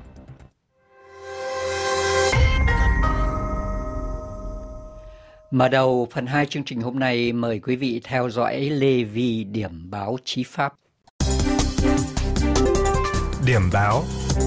Mở đầu phần 2 chương trình hôm nay, mời quý vị theo dõi Lê Vi điểm báo chí Pháp. Điểm báo.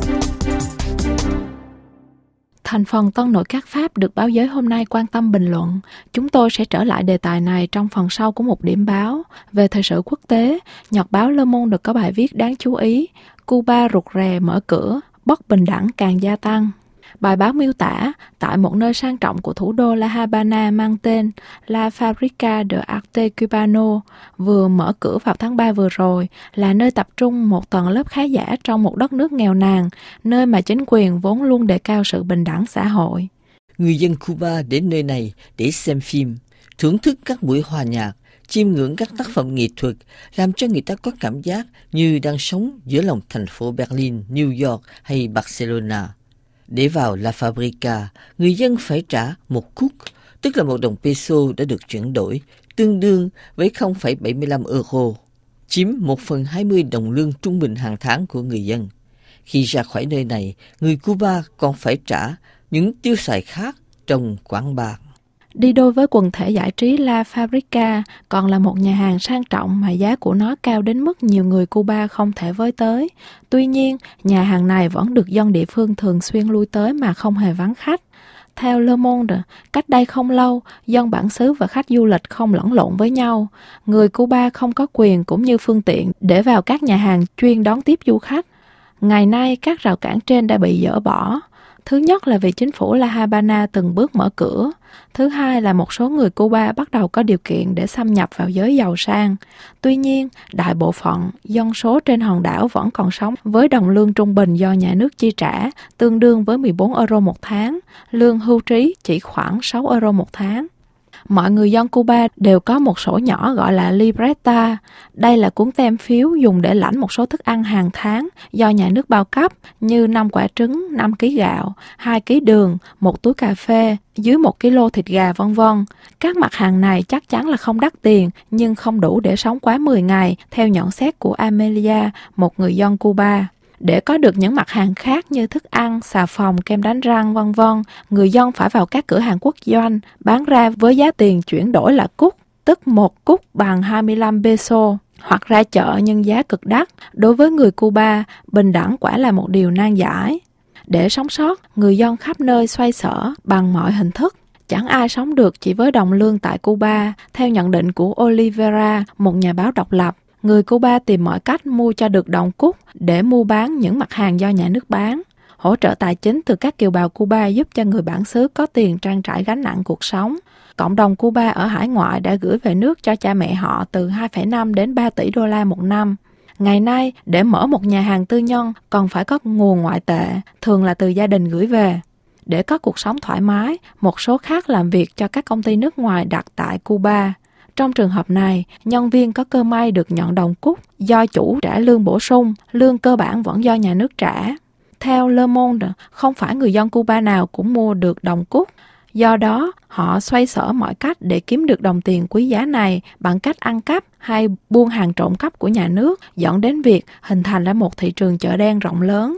Thành phần tân nội các Pháp được báo giới hôm nay quan tâm bình luận. Chúng tôi sẽ trở lại đề tài này trong phần sau của một điểm báo. Về thời sự quốc tế, nhật báo Le Monde được có bài viết đáng chú ý: Cuba rụt rè mở cửa, bất bình đẳng càng gia tăng. Bài báo miêu tả, tại một nơi sang trọng của thủ đô La Habana mang tên La Fábrica de Arte Cubano, vừa mở cửa vào tháng 3 vừa rồi, là nơi tập trung một tầng lớp khá giả trong một đất nước nghèo nàn, nơi mà chính quyền vốn luôn đề cao sự bình đẳng xã hội. Người dân Cuba đến nơi này để xem phim, thưởng thức các buổi hòa nhạc, chiêm ngưỡng các tác phẩm nghệ thuật, làm cho người ta có cảm giác như đang sống giữa lòng thành phố Berlin, New York hay Barcelona. Để vào La Fábrica, người dân phải trả một cúc, tức là 1 đồng peso đã được chuyển đổi, tương đương với 0,75 euro, chiếm 1/20 đồng lương trung bình hàng tháng của người dân. Khi ra khỏi nơi này, người Cuba còn phải trả những tiêu xài khác trong quán bar. Đi đôi với quần thể giải trí La Fábrica còn là một nhà hàng sang trọng mà giá của nó cao đến mức nhiều người Cuba không thể với tới. Tuy nhiên, nhà hàng này vẫn được dân địa phương thường xuyên lui tới mà không hề vắng khách. Theo Le Monde, cách đây không lâu, dân bản xứ và khách du lịch không lẫn lộn với nhau. Người Cuba không có quyền cũng như phương tiện để vào các nhà hàng chuyên đón tiếp du khách. Ngày nay, các rào cản trên đã bị dỡ bỏ. Thứ nhất là vì chính phủ La Habana từng bước mở cửa. Thứ hai là một số người Cuba bắt đầu có điều kiện để xâm nhập vào giới giàu sang. Tuy nhiên, đại bộ phận dân số trên hòn đảo vẫn còn sống với đồng lương trung bình do nhà nước chi trả, tương đương với 14 euro một tháng. Lương hưu trí chỉ khoảng 6 euro một tháng. Mọi người dân Cuba đều có một sổ nhỏ gọi là libreta. Đây là cuốn tem phiếu dùng để lãnh một số thức ăn hàng tháng do nhà nước bao cấp như 5 quả trứng, 5 kg gạo, 2 kg đường, 1 túi cà phê, dưới 1 kg thịt gà v.v. Các mặt hàng này chắc chắn là không đắt tiền nhưng không đủ để sống quá 10 ngày, theo nhận xét của Amelia, một người dân Cuba. Để có được những mặt hàng khác như thức ăn, xà phòng, kem đánh răng v.v., người dân phải vào các cửa hàng quốc doanh bán ra với giá tiền chuyển đổi là cúc, tức 1 cúc bằng 25 peso, hoặc ra chợ nhưng giá cực đắt. Đối với người Cuba, bình đẳng quả là một điều nan giải. Để sống sót, người dân khắp nơi xoay sở bằng mọi hình thức. Chẳng ai sống được chỉ với đồng lương tại Cuba, theo nhận định của Oliveira, một nhà báo độc lập. Người Cuba tìm mọi cách mua cho được đồng cúc để mua bán những mặt hàng do nhà nước bán. Hỗ trợ tài chính từ các kiều bào Cuba giúp cho người bản xứ có tiền trang trải gánh nặng cuộc sống. Cộng đồng Cuba ở hải ngoại đã gửi về nước cho cha mẹ họ từ 2,5 đến 3 tỷ đô la một năm. Ngày nay, để mở một nhà hàng tư nhân còn phải có nguồn ngoại tệ, thường là từ gia đình gửi về. Để có cuộc sống thoải mái, một số khác làm việc cho các công ty nước ngoài đặt tại Cuba. Trong trường hợp này, nhân viên có cơ may được nhận đồng cúc do chủ trả lương bổ sung, lương cơ bản vẫn do nhà nước trả. Theo Le Monde, không phải người dân Cuba nào cũng mua được đồng cúc. Do đó, họ xoay sở mọi cách để kiếm được đồng tiền quý giá này bằng cách ăn cắp hay buôn hàng trộm cắp của nhà nước, dẫn đến việc hình thành ra một thị trường chợ đen rộng lớn.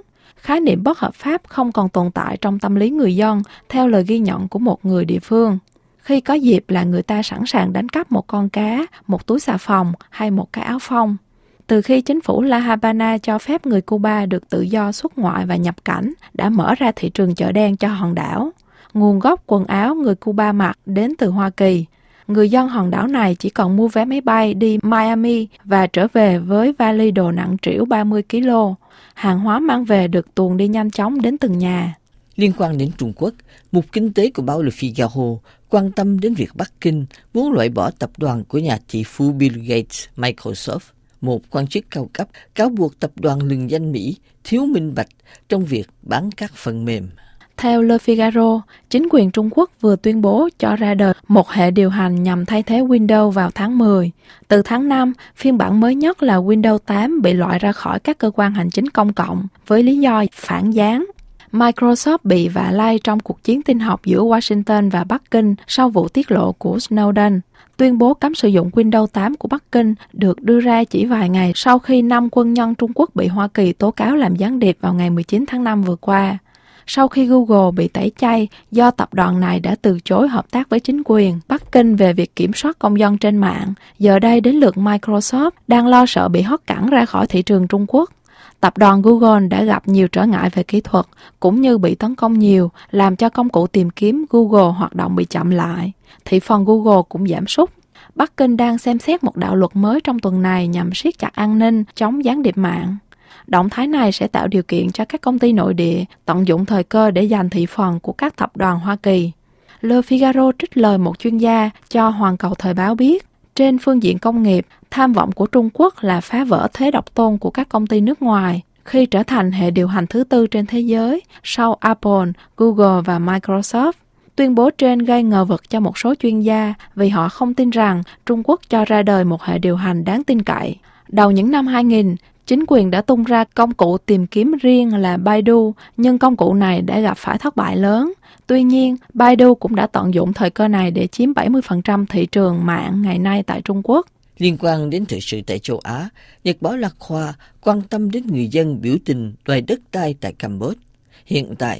khái niệm bất hợp pháp không còn tồn tại trong tâm lý người dân, theo lời ghi nhận của một người địa phương. Khi có dịp là người ta sẵn sàng đánh cắp một con cá, một túi xà phòng hay một cái áo phông. Từ khi chính phủ La Habana cho phép người Cuba được tự do xuất ngoại và nhập cảnh, đã mở ra thị trường chợ đen cho hòn đảo. Nguồn gốc quần áo người Cuba mặc đến từ Hoa Kỳ. Người dân hòn đảo này chỉ còn mua vé máy bay đi Miami và trở về với vali đồ nặng trĩu 30 kg. Hàng hóa mang về được tuồn đi nhanh chóng đến từng nhà. Liên quan đến Trung Quốc, mục kinh tế của báo Le Figaro quan tâm đến việc Bắc Kinh muốn loại bỏ tập đoàn của nhà tỷ phú Bill Gates, Microsoft. Một quan chức cao cấp cáo buộc tập đoàn lừng danh Mỹ thiếu minh bạch trong việc bán các phần mềm. Theo Le Figaro, chính quyền Trung Quốc vừa tuyên bố cho ra đời một hệ điều hành nhằm thay thế Windows vào tháng 10. Từ tháng 5, phiên bản mới nhất là Windows 8 bị loại ra khỏi các cơ quan hành chính công cộng với lý do phản gián. Microsoft bị vạ lay trong cuộc chiến tin học giữa Washington và Bắc Kinh sau vụ tiết lộ của Snowden. Tuyên bố cấm sử dụng Windows 8 của Bắc Kinh được đưa ra chỉ vài ngày sau khi 5 quân nhân Trung Quốc bị Hoa Kỳ tố cáo làm gián điệp vào ngày 19 tháng 5 vừa qua. Sau khi Google bị tẩy chay do tập đoàn này đã từ chối hợp tác với chính quyền Bắc Kinh về việc kiểm soát công dân trên mạng, giờ đây đến lượt Microsoft đang lo sợ bị hất cẳng ra khỏi thị trường Trung Quốc. Tập đoàn Google đã gặp nhiều trở ngại về kỹ thuật, cũng như bị tấn công nhiều, làm cho công cụ tìm kiếm Google hoạt động bị chậm lại. Thị phần Google cũng giảm sút. Bắc Kinh đang xem xét một đạo luật mới trong tuần này nhằm siết chặt an ninh, chống gián điệp mạng. Động thái này sẽ tạo điều kiện cho các công ty nội địa tận dụng thời cơ để giành thị phần của các tập đoàn Hoa Kỳ. Le Figaro trích lời một chuyên gia cho Hoàn Cầu Thời báo biết, trên phương diện công nghiệp, tham vọng của Trung Quốc là phá vỡ thế độc tôn của các công ty nước ngoài khi trở thành hệ điều hành thứ tư trên thế giới sau Apple, Google và Microsoft. Tuyên bố trên gây ngờ vực cho một số chuyên gia vì họ không tin rằng Trung Quốc cho ra đời một hệ điều hành đáng tin cậy. Đầu những năm 2000, chính quyền đã tung ra công cụ tìm kiếm riêng là Baidu, nhưng công cụ này đã gặp phải thất bại lớn. Tuy nhiên, Baidu cũng đã tận dụng thời cơ này để chiếm 70% thị trường mạng ngày nay tại Trung Quốc. Liên quan đến thời sự tại châu Á, Nhật báo Lạc Hoa quan tâm đến người dân biểu tình đòi đất đai tại Campuchia. Hiện tại,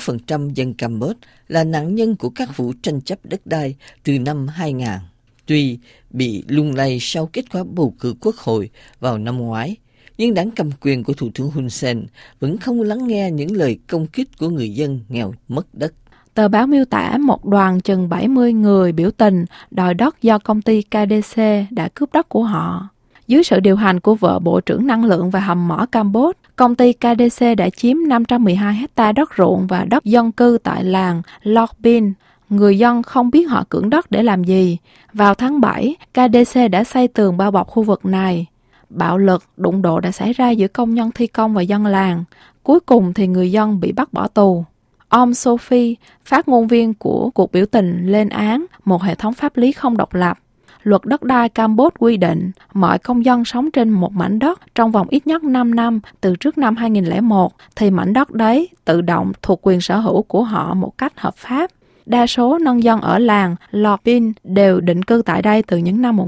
6% dân Campuchia là nạn nhân của các vụ tranh chấp đất đai từ năm 2000. Tuy bị lung lay sau kết quả bầu cử quốc hội vào năm ngoái, nhưng đảng cầm quyền của Thủ tướng Hun Sen vẫn không lắng nghe những lời công kích của người dân nghèo mất đất. Tờ báo miêu tả một đoàn chừng 70 người biểu tình đòi đất do công ty KDC đã cướp đất của họ. Dưới sự điều hành của vợ Bộ trưởng Năng lượng và Hầm mỏ Campuchia, công ty KDC đã chiếm 512 hectare đất ruộng và đất dân cư tại làng Loch Bin. Người dân không biết họ cưỡng đất để làm gì. Vào tháng 7, KDC đã xây tường bao bọc khu vực này. Bạo lực, đụng độ đã xảy ra giữa công nhân thi công và dân làng. Cuối cùng thì người dân bị bắt bỏ tù. Ông Sophie, phát ngôn viên của cuộc biểu tình, lên án một hệ thống pháp lý không độc lập. Luật đất đai Campuchia quy định mọi công dân sống trên một mảnh đất trong vòng ít nhất 5 năm từ trước năm 2001 thì mảnh đất đấy tự động thuộc quyền sở hữu của họ một cách hợp pháp. Đa số nông dân ở làng Loch Bin đều định cư tại đây từ những năm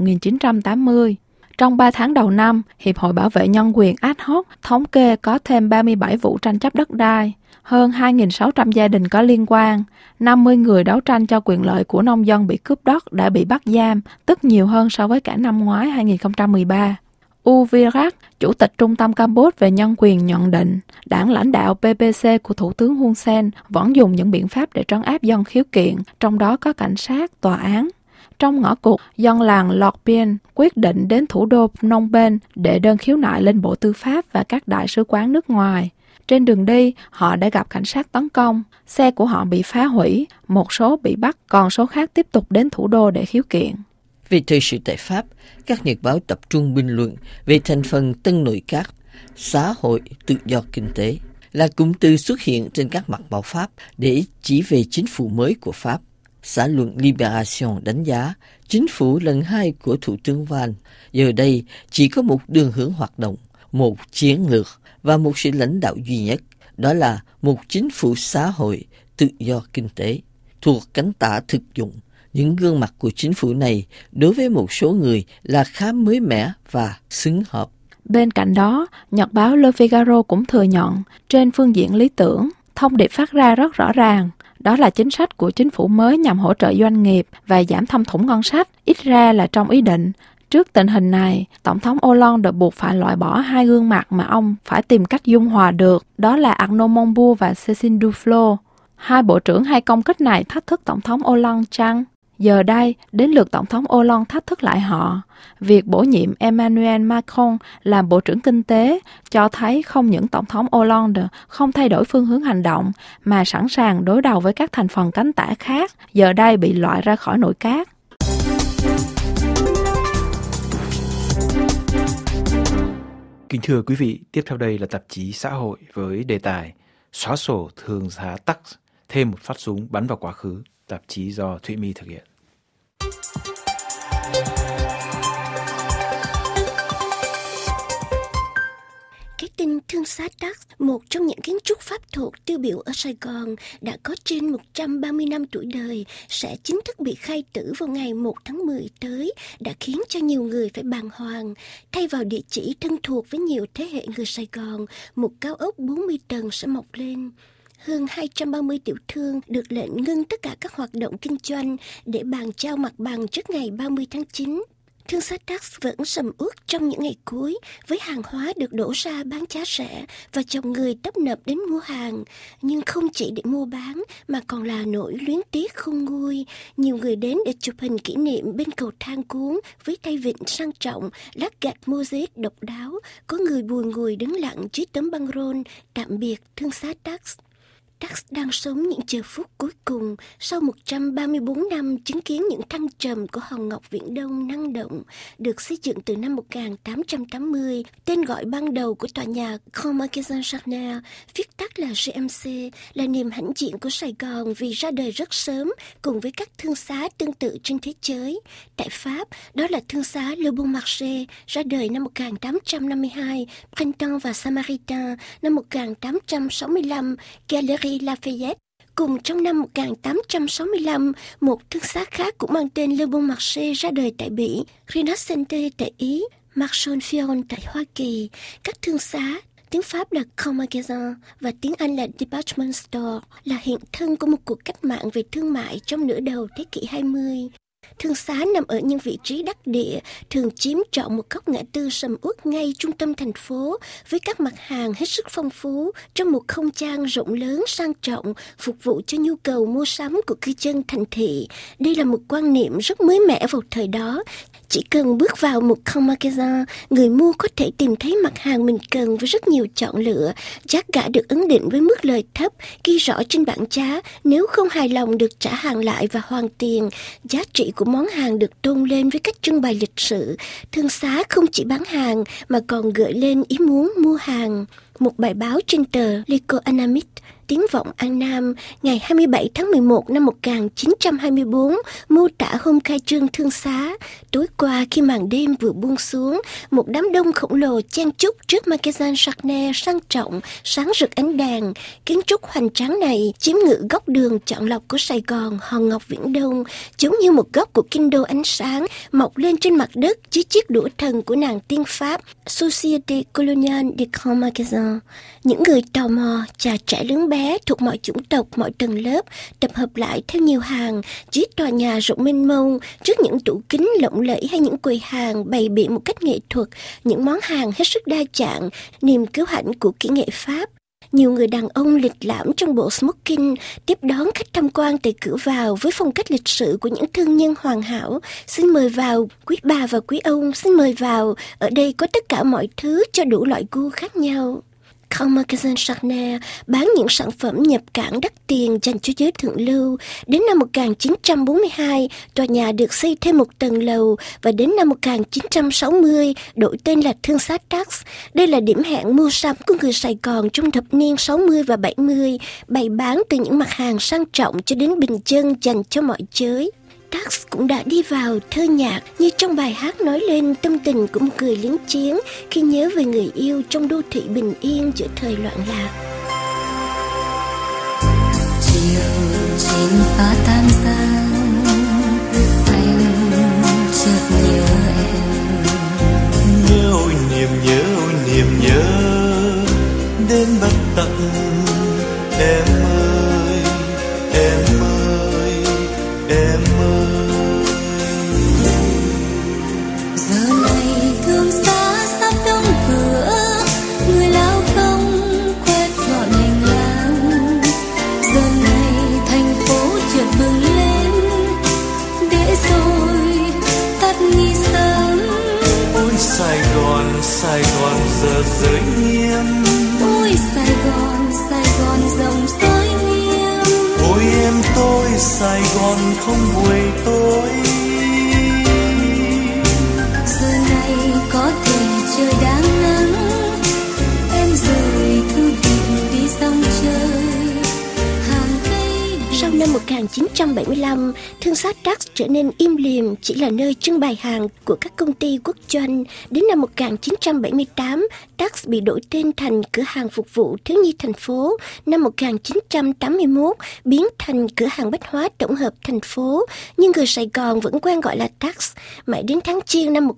1980. Trong 3 tháng đầu năm, Hiệp hội Bảo vệ Nhân quyền ad hoc thống kê có thêm 37 vụ tranh chấp đất đai. Hơn 2.600 gia đình có liên quan, 50 người đấu tranh cho quyền lợi của nông dân bị cướp đất đã bị bắt giam, tức nhiều hơn so với cả năm ngoái 2013. U Virak, Chủ tịch Trung tâm Campuchia về Nhân quyền nhận định, đảng lãnh đạo PPC của Thủ tướng Hun Sen vẫn dùng những biện pháp để trấn áp dân khiếu kiện, trong đó có cảnh sát, tòa án. Trong ngõ cụt, dân làng Loch Bin quyết định đến thủ đô Phnom Penh để đơn khiếu nại lên Bộ Tư pháp và các đại sứ quán nước ngoài. Trên đường đi, họ đã gặp cảnh sát tấn công, xe của họ bị phá hủy, một số bị bắt, còn số khác tiếp tục đến thủ đô để khiếu kiện. Về thời sự tại Pháp, các nhật báo tập trung bình luận về thành phần tân nội các, xã hội, tự do kinh tế, là cụm từ xuất hiện trên các mặt báo Pháp để chỉ về chính phủ mới của Pháp. Xã luận Libération đánh giá chính phủ lần 2 của Thủ tướng Valls giờ đây chỉ có một đường hướng hoạt động, một chiến lược và một sự lãnh đạo duy nhất, đó là một chính phủ xã hội tự do kinh tế. Thuộc cánh tả thực dụng, những gương mặt của chính phủ này đối với một số người là khá mới mẻ và xứng hợp. Bên cạnh đó, nhật báo Le Figaro cũng thừa nhận, trên phương diện lý tưởng, thông điệp phát ra rất rõ ràng. Đó là chính sách của chính phủ mới nhằm hỗ trợ doanh nghiệp và giảm thâm thủng ngân sách, ít ra là trong ý định. Trước tình hình này, Tổng thống Hollande buộc phải loại bỏ hai gương mặt mà ông phải tìm cách dung hòa được, đó là Arnaud Montebourg và Cécile Duflot. Hai bộ trưởng hay công kích này thách thức Tổng thống Hollande chăng? Giờ đây, đến lượt Tổng thống Hollande thách thức lại họ. Việc bổ nhiệm Emmanuel Macron làm Bộ trưởng Kinh tế cho thấy không những Tổng thống Hollande không thay đổi phương hướng hành động, mà sẵn sàng đối đầu với các thành phần cánh tả khác, giờ đây bị loại ra khỏi nội các. Kính thưa quý vị, tiếp theo đây là tạp chí Xã hội với đề tài Xóa sổ thương giá Tax, thêm một phát súng bắn vào quá khứ, tạp chí do Thụy My thực hiện. Cái tên thương xá Tax, một trong những kiến trúc pháp thuật tiêu biểu ở Sài Gòn, đã có trên 130 năm tuổi đời, sẽ chính thức bị khai tử vào ngày 1 tháng 10 tới, đã khiến cho nhiều người phải bàng hoàng. Thay vào địa chỉ thân thuộc với nhiều thế hệ người Sài Gòn, một cao ốc 40 tầng sẽ mọc lên. Hơn 230 tiểu thương được lệnh ngưng tất cả các hoạt động kinh doanh để bàn trao mặt bằng trước ngày 30 tháng 9. Thương xá Tax vẫn sầm uất trong những ngày cuối, với hàng hóa được đổ ra bán giá rẻ và dòng người tấp nập đến mua hàng. Nhưng không chỉ để mua bán mà còn là nỗi luyến tiếc không nguôi. Nhiều người đến để chụp hình kỷ niệm bên cầu thang cuốn với tay vịn sang trọng, lát gạch mosaic độc đáo. Có người bùi ngùi đứng lặng dưới tấm băng rôn tạm biệt thương xá Tax. Tax đang sống những giờ phút cuối cùng sau 134 năm chứng kiến những thăng trầm của hòn ngọc Viễn Đông năng động, được xây dựng từ năm 1880. Tên gọi ban đầu của tòa nhà Grand Magasin Charner, viết tắt là GMC, là niềm hãnh diện của Sài Gòn vì ra đời rất sớm cùng với các thương xá tương tự trên thế giới. Tại Pháp, đó là thương xá Le Bon Marché, ra đời năm 1852, Printemps và Samaritain năm 1865, Galerie Lafayette. Cùng trong năm 1865, một thương xá khác cũng mang tên Le Bon Marché ra đời tại Bỉ, Rinascente tại Ý, Marchand Fillon tại Hoa Kỳ. Các thương xá, tiếng Pháp là Grand Magasin và tiếng Anh là Department Store, là hiện thân của một cuộc cách mạng về thương mại trong nửa đầu thế kỷ 20. Thương xá nằm ở những vị trí đắc địa, thường chiếm trọn một góc ngã tư sầm uất ngay trung tâm thành phố, với các mặt hàng hết sức phong phú trong một không gian rộng lớn sang trọng, phục vụ cho nhu cầu mua sắm của cư dân thành thị. Đây là một quan niệm rất mới mẻ vào thời đó. Chỉ cần bước vào một Grand Magasin, người mua có thể tìm thấy mặt hàng mình cần với rất nhiều chọn lựa. Giá cả được ấn định với mức lời thấp, ghi rõ trên bảng giá. Nếu không hài lòng được trả hàng lại và hoàn tiền. Giá trị của món hàng được tôn lên với cách trưng bày lịch sự. Thương xá không chỉ bán hàng mà còn gợi lên ý muốn mua hàng. Một bài báo trên tờ L'Economiste, tiếng vọng An Nam, ngày 27 tháng 11 năm 1924, mô tả hôm khai trương thương xá. Tối qua khi màn đêm vừa buông xuống, một đám đông khổng lồ chen chúc trước Magasin Charner sang trọng, sáng rực ánh đèn. Kiến trúc hoành tráng này chiếm ngự góc đường chọn lọc của Sài Gòn, hòn ngọc Viễn Đông, giống như một góc của kinh đô ánh sáng mọc lên trên mặt đất dưới chiếc đũa thần của nàng tiên Pháp, Société coloniale des grands magasins. Những người tò mò, già trẻ lớn bé thuộc mọi chủng tộc, mọi tầng lớp tập hợp lại theo nhiều hàng dưới tòa nhà rộng mênh mông, trước những tủ kính lộng lẫy hay những quầy hàng bày biện một cách nghệ thuật, những món hàng hết sức đa dạng, niềm kiêu hãnh của kỹ nghệ Pháp. Nhiều người đàn ông lịch lãm trong bộ smoking tiếp đón khách tham quan tại cửa vào với phong cách lịch sự của những thương nhân hoàn hảo. Xin mời vào, quý bà và quý ông, xin mời vào. Ở đây có tất cả mọi thứ cho đủ loại gu khác nhau. Grand Magasin Charner bán những sản phẩm nhập cảng đắt tiền dành cho giới thượng lưu. Đến năm 1942, tòa nhà được xây thêm một tầng lầu và đến năm 1960 đổi tên là Thương xá Tax. Đây là điểm hẹn mua sắm của người Sài Gòn trong thập niên 60 và 70, bày bán từ những mặt hàng sang trọng cho đến bình dân dành cho mọi giới. Tax cũng đã đi vào thơ nhạc như trong bài hát nói lên tâm tình của một người lính chiến khi nhớ về người yêu trong đô thị bình yên giữa thời loạn lạc. Chiều trên phá tan giang, anh chợt nhớ em. Nhớ ôi niềm nhớ Sài Gòn giờ giới nghiêm. Ôi Sài Gòn dòng soi nghiêng. Ôi em tôi Sài Gòn không buổi tối. Giờ này có thể trời đang nắng, em rời thư viện đi dòng chơi. Sau năm 1975, thương xá Dax trở nên im lìm chỉ là nơi trưng bày hàng của các công ty quốc doanh. Đến năm 1978, Dax bị đổi tên thành cửa hàng phục vụ thiếu nhi thành phố. Năm 1981, biến thành cửa hàng bách hóa tổng hợp thành phố, nhưng người Sài Gòn vẫn quen gọi là Dax. Mãi đến tháng Giêng năm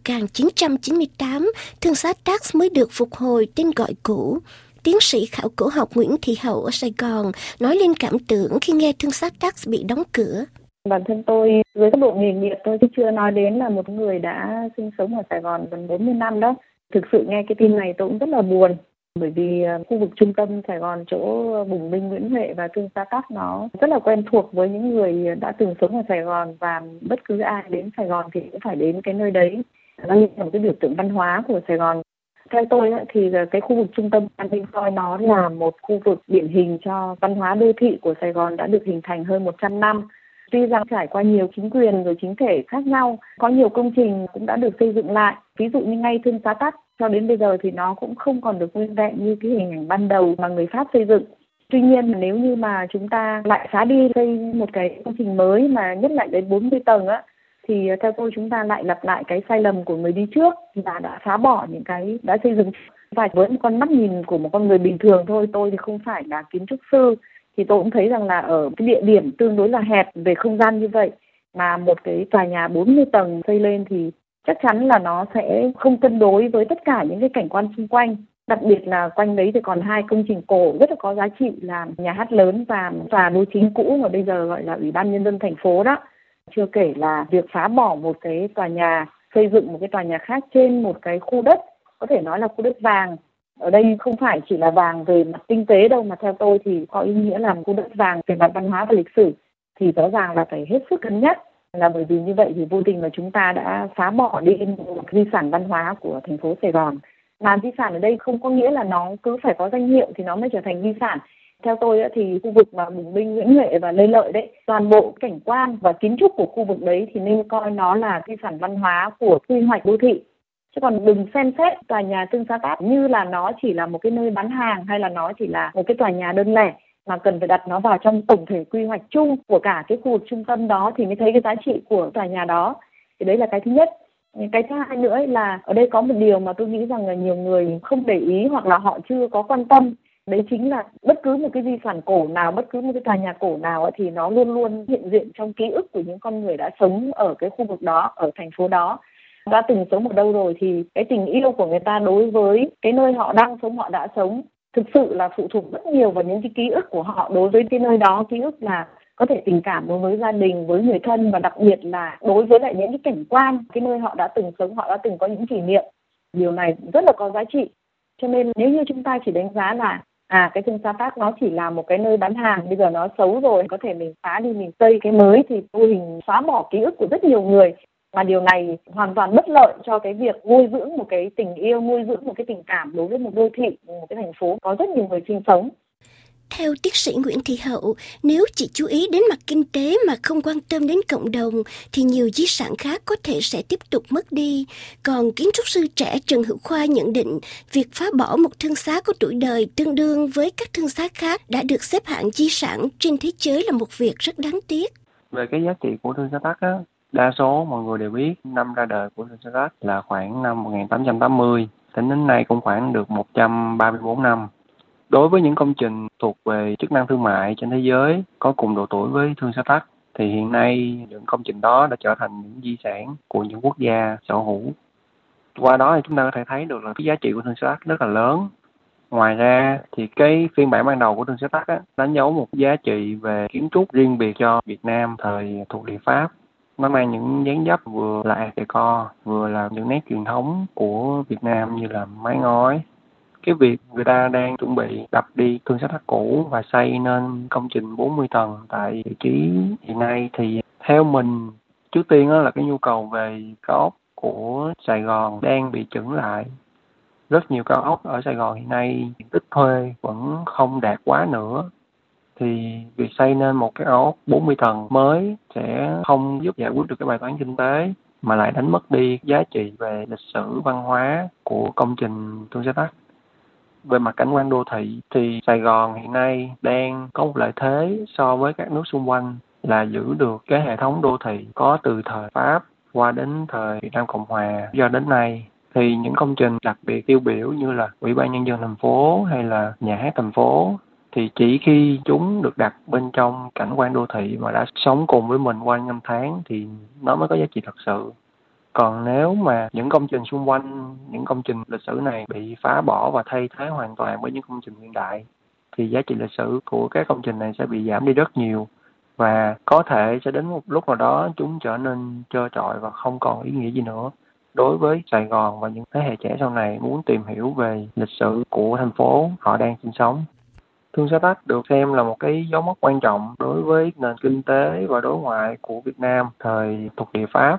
1998, thương xá Dax mới được phục hồi tên gọi cũ. Tiến sĩ khảo cổ học Nguyễn Thị Hậu ở Sài Gòn nói lên cảm tưởng khi nghe thương xá Dax bị đóng cửa. Bản thân tôi với cấp độ nghề nghiệp tôi chứ chưa nói đến là một người đã sinh sống ở Sài Gòn gần 40 năm đó. Thực sự nghe cái tin này tôi cũng rất là buồn. Bởi vì khu vực trung tâm Sài Gòn, chỗ Bùng Binh, Nguyễn Huệ và thương xá Dax nó rất là quen thuộc với những người đã từng sống ở Sài Gòn, và bất cứ ai đến Sài Gòn thì cũng phải đến cái nơi đấy. Nó như một cái biểu tượng văn hóa của Sài Gòn. Theo tôi thì cái khu vực trung tâm An Ninh coi nó là một khu vực điển hình cho văn hóa đô thị của Sài Gòn đã được hình thành hơn 100 năm. Tuy rằng trải qua nhiều chính quyền rồi chính thể khác nhau, có nhiều công trình cũng đã được xây dựng lại. Ví dụ như ngay thương xá Dax cho đến bây giờ thì nó cũng không còn được nguyên vẹn như cái hình ảnh ban đầu mà người Pháp xây dựng. Tuy nhiên nếu như mà chúng ta lại phá đi xây một cái công trình mới mà nhất lại đến 40 tầng á, thì theo tôi chúng ta lại lặp lại cái sai lầm của người đi trước và đã phá bỏ những cái đã xây dựng. Và với một con mắt nhìn của một con người bình thường thôi, tôi thì không phải là kiến trúc sư, thì tôi cũng thấy rằng là ở cái địa điểm tương đối là hẹp về không gian như vậy mà một cái tòa nhà 40 tầng xây lên thì chắc chắn là nó sẽ không cân đối với tất cả những cái cảnh quan xung quanh. Đặc biệt là quanh đấy thì còn hai công trình cổ rất là có giá trị là nhà hát lớn và tòa đô chính cũ mà bây giờ gọi là Ủy ban Nhân dân thành phố đó. Chưa kể là việc phá bỏ một cái tòa nhà, xây dựng một cái tòa nhà khác trên một cái khu đất, có thể nói là khu đất vàng. Ở đây không phải chỉ là vàng về mặt kinh tế đâu, mà theo tôi thì có ý nghĩa là khu đất vàng về mặt văn hóa và lịch sử. Thì rõ ràng là phải hết sức cân nhắc, là bởi vì như vậy thì vô tình là chúng ta đã phá bỏ đi một di sản văn hóa của thành phố Sài Gòn. Mà di sản ở đây không có nghĩa là nó cứ phải có danh hiệu thì nó mới trở thành di sản. Theo tôi thì khu vực mà Bùng Binh, Nguyễn Huệ và Lê Lợi đấy, toàn bộ cảnh quan và kiến trúc của khu vực đấy thì nên coi nó là di sản văn hóa của quy hoạch đô thị. Chứ còn đừng xem xét tòa nhà thương xá Dax như là nó chỉ là một cái nơi bán hàng hay là nó chỉ là một cái tòa nhà đơn lẻ, mà cần phải đặt nó vào trong tổng thể quy hoạch chung của cả cái khu vực trung tâm đó thì mới thấy cái giá trị của tòa nhà đó. Thì đấy là cái thứ nhất. Cái thứ hai nữa là ở đây có một điều mà tôi nghĩ rằng là nhiều người không để ý hoặc là họ chưa có quan tâm. Đấy chính là bất cứ một cái di sản cổ nào, bất cứ một cái tòa nhà cổ nào thì nó luôn luôn hiện diện trong ký ức của những con người đã sống ở cái khu vực đó, ở thành phố đó. Đã từng sống ở đâu rồi thì cái tình yêu của người ta đối với cái nơi họ đang sống, họ đã sống, thực sự là phụ thuộc rất nhiều vào những cái ký ức của họ đối với cái nơi đó. Ký ức là có thể tình cảm đối với gia đình, với người thân, và đặc biệt là đối với lại những cái cảnh quan, cái nơi họ đã từng sống, họ đã từng có những kỷ niệm. Điều này rất là có giá trị. Cho nên nếu như chúng ta chỉ đánh giá là cái thương xá Dax nó chỉ là một cái nơi bán hàng, bây giờ nó xấu rồi, có thể mình phá đi, mình xây cái mới, thì vô hình xóa bỏ ký ức của rất nhiều người. Mà điều này hoàn toàn bất lợi cho cái việc nuôi dưỡng một cái tình yêu, nuôi dưỡng một cái tình cảm đối với một đô thị, một cái thành phố có rất nhiều người sinh sống. Theo tiến sĩ Nguyễn Thị Hậu, nếu chỉ chú ý đến mặt kinh tế mà không quan tâm đến cộng đồng thì nhiều di sản khác có thể sẽ tiếp tục mất đi. Còn kiến trúc sư trẻ Trần Hữu Khoa nhận định việc phá bỏ một thương xá có tuổi đời tương đương với các thương xá khác đã được xếp hạng di sản trên thế giới là một việc rất đáng tiếc. Về cái giá trị của thương xá Dax á, đa số mọi người đều biết năm ra đời của thương xá Dax là khoảng năm 1880, tính đến nay cũng khoảng được 134 năm. Đối với những công trình thuộc về chức năng thương mại trên thế giới có cùng độ tuổi với thương xá Dax thì hiện nay những công trình đó đã trở thành những di sản của những quốc gia sở hữu. Qua đó thì chúng ta có thể thấy được là cái giá trị của thương xá Dax rất là lớn. Ngoài ra thì cái phiên bản ban đầu của thương xá Dax đánh dấu một giá trị về kiến trúc riêng biệt cho Việt Nam thời thuộc địa Pháp. Nó mang những dáng dấp vừa là art deco, vừa là những nét truyền thống của Việt Nam như là mái ngói. Cái việc người ta đang chuẩn bị đập đi thương xá Dax cũ và xây nên công trình 40 tầng tại vị trí hiện nay thì theo mình, trước tiên là cái nhu cầu về cao ốc của Sài Gòn đang bị chững lại. Rất nhiều cao ốc ở Sài Gòn hiện nay diện tích thuê vẫn không đạt quá nữa. Thì việc xây nên một cái cao ốc 40 tầng mới sẽ không giúp giải quyết được cái bài toán kinh tế, mà lại đánh mất đi giá trị về lịch sử văn hóa của công trình Thương Xe Tắc. Về mặt cảnh quan đô thị thì Sài Gòn hiện nay đang có một lợi thế so với các nước xung quanh là giữ được cái hệ thống đô thị có từ thời Pháp qua đến thời Việt Nam Cộng Hòa do đến nay. Thì những công trình đặc biệt tiêu biểu như là Ủy ban Nhân dân thành phố hay là nhà hát thành phố thì chỉ khi chúng được đặt bên trong cảnh quan đô thị mà đã sống cùng với mình qua năm tháng thì nó mới có giá trị thật sự. Còn nếu mà những công trình xung quanh, những công trình lịch sử này bị phá bỏ và thay thế hoàn toàn bởi những công trình hiện đại thì giá trị lịch sử của các công trình này sẽ bị giảm đi rất nhiều. Và có thể sẽ đến một lúc nào đó chúng trở nên trơ trọi và không còn ý nghĩa gì nữa. Đối với Sài Gòn và những thế hệ trẻ sau này muốn tìm hiểu về lịch sử của thành phố họ đang sinh sống. Thương Xe Tắc được xem là một cái dấu mốc quan trọng đối với nền kinh tế và đối ngoại của Việt Nam thời thuộc địa Pháp.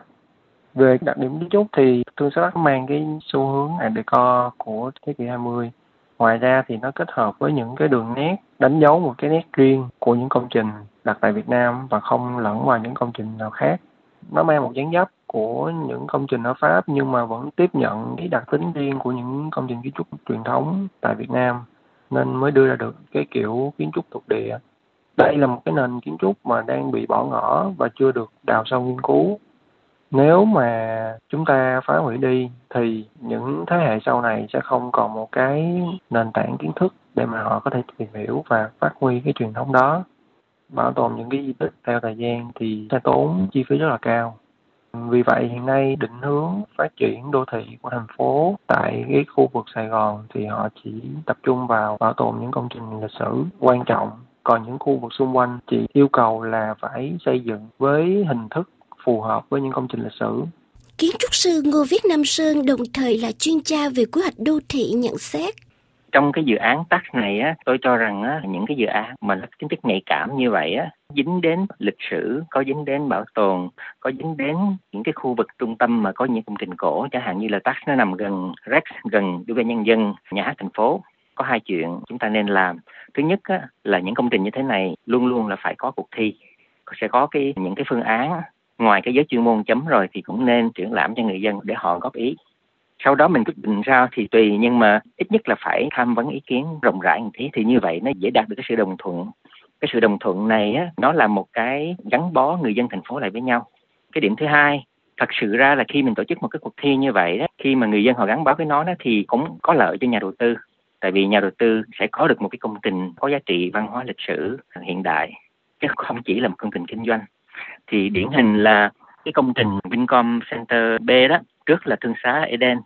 Về đặc điểm kiến trúc thì Thương Xe Tắc mang cái xu hướng Art Deco của thế kỷ 20. Ngoài ra thì nó kết hợp với những cái đường nét đánh dấu một cái nét riêng của những công trình đặt tại Việt Nam và không lẫn vào những công trình nào khác. Nó mang một dáng dấp của những công trình ở Pháp nhưng mà vẫn tiếp nhận cái đặc tính riêng của những công trình kiến trúc truyền thống tại Việt Nam, nên mới đưa ra được cái kiểu kiến trúc thuộc địa. Đây là một cái nền kiến trúc mà đang bị bỏ ngỏ và chưa được đào sâu nghiên cứu. Nếu mà chúng ta phá hủy đi thì những thế hệ sau này sẽ không còn một cái nền tảng kiến thức để mà họ có thể tìm hiểu và phát huy cái truyền thống đó. Bảo tồn những cái di tích theo thời gian thì sẽ tốn chi phí rất là cao. Vì vậy hiện nay định hướng phát triển đô thị của thành phố tại cái khu vực Sài Gòn thì họ chỉ tập trung vào bảo tồn những công trình lịch sử quan trọng. Còn những khu vực xung quanh chỉ yêu cầu là phải xây dựng với hình thức phù hợp với những công trình lịch sử. Kiến trúc sư Ngô Viết Nam Sơn đồng thời là chuyên gia về quy hoạch đô thị nhận xét. Trong cái dự án TAC này á, tôi cho rằng á, những cái dự án mà nó tính chất nhạy cảm như vậy á, dính đến lịch sử, có dính đến bảo tồn, có dính đến những cái khu vực trung tâm mà có những công trình cổ, chẳng hạn như là TAC nó nằm gần Rex, gần Ủy ban Nhân dân, nhà hát thành phố. Có hai chuyện chúng ta nên làm. Thứ nhất á, là những công trình như thế này luôn luôn là phải có cuộc thi, sẽ có những cái phương án. Ngoài cái giới chuyên môn chấm rồi thì cũng nên triển lãm cho người dân để họ góp ý. Sau đó mình quyết định sao thì tùy, nhưng mà ít nhất là phải tham vấn ý kiến rộng rãi như thế thì như vậy nó dễ đạt được cái sự đồng thuận. Cái sự đồng thuận này á, nó là một cái gắn bó người dân thành phố lại với nhau. Cái điểm thứ hai, thật sự ra là khi mình tổ chức một cái cuộc thi như vậy đó, khi mà người dân họ gắn bó với nó đó, thì cũng có lợi cho nhà đầu tư. Tại vì nhà đầu tư sẽ có được một cái công trình có giá trị văn hóa lịch sử hiện đại, chứ không chỉ là một công trình kinh doanh. Thì điển hình là cái công trình Vincom Center B đó, trước là Thương xá Eden,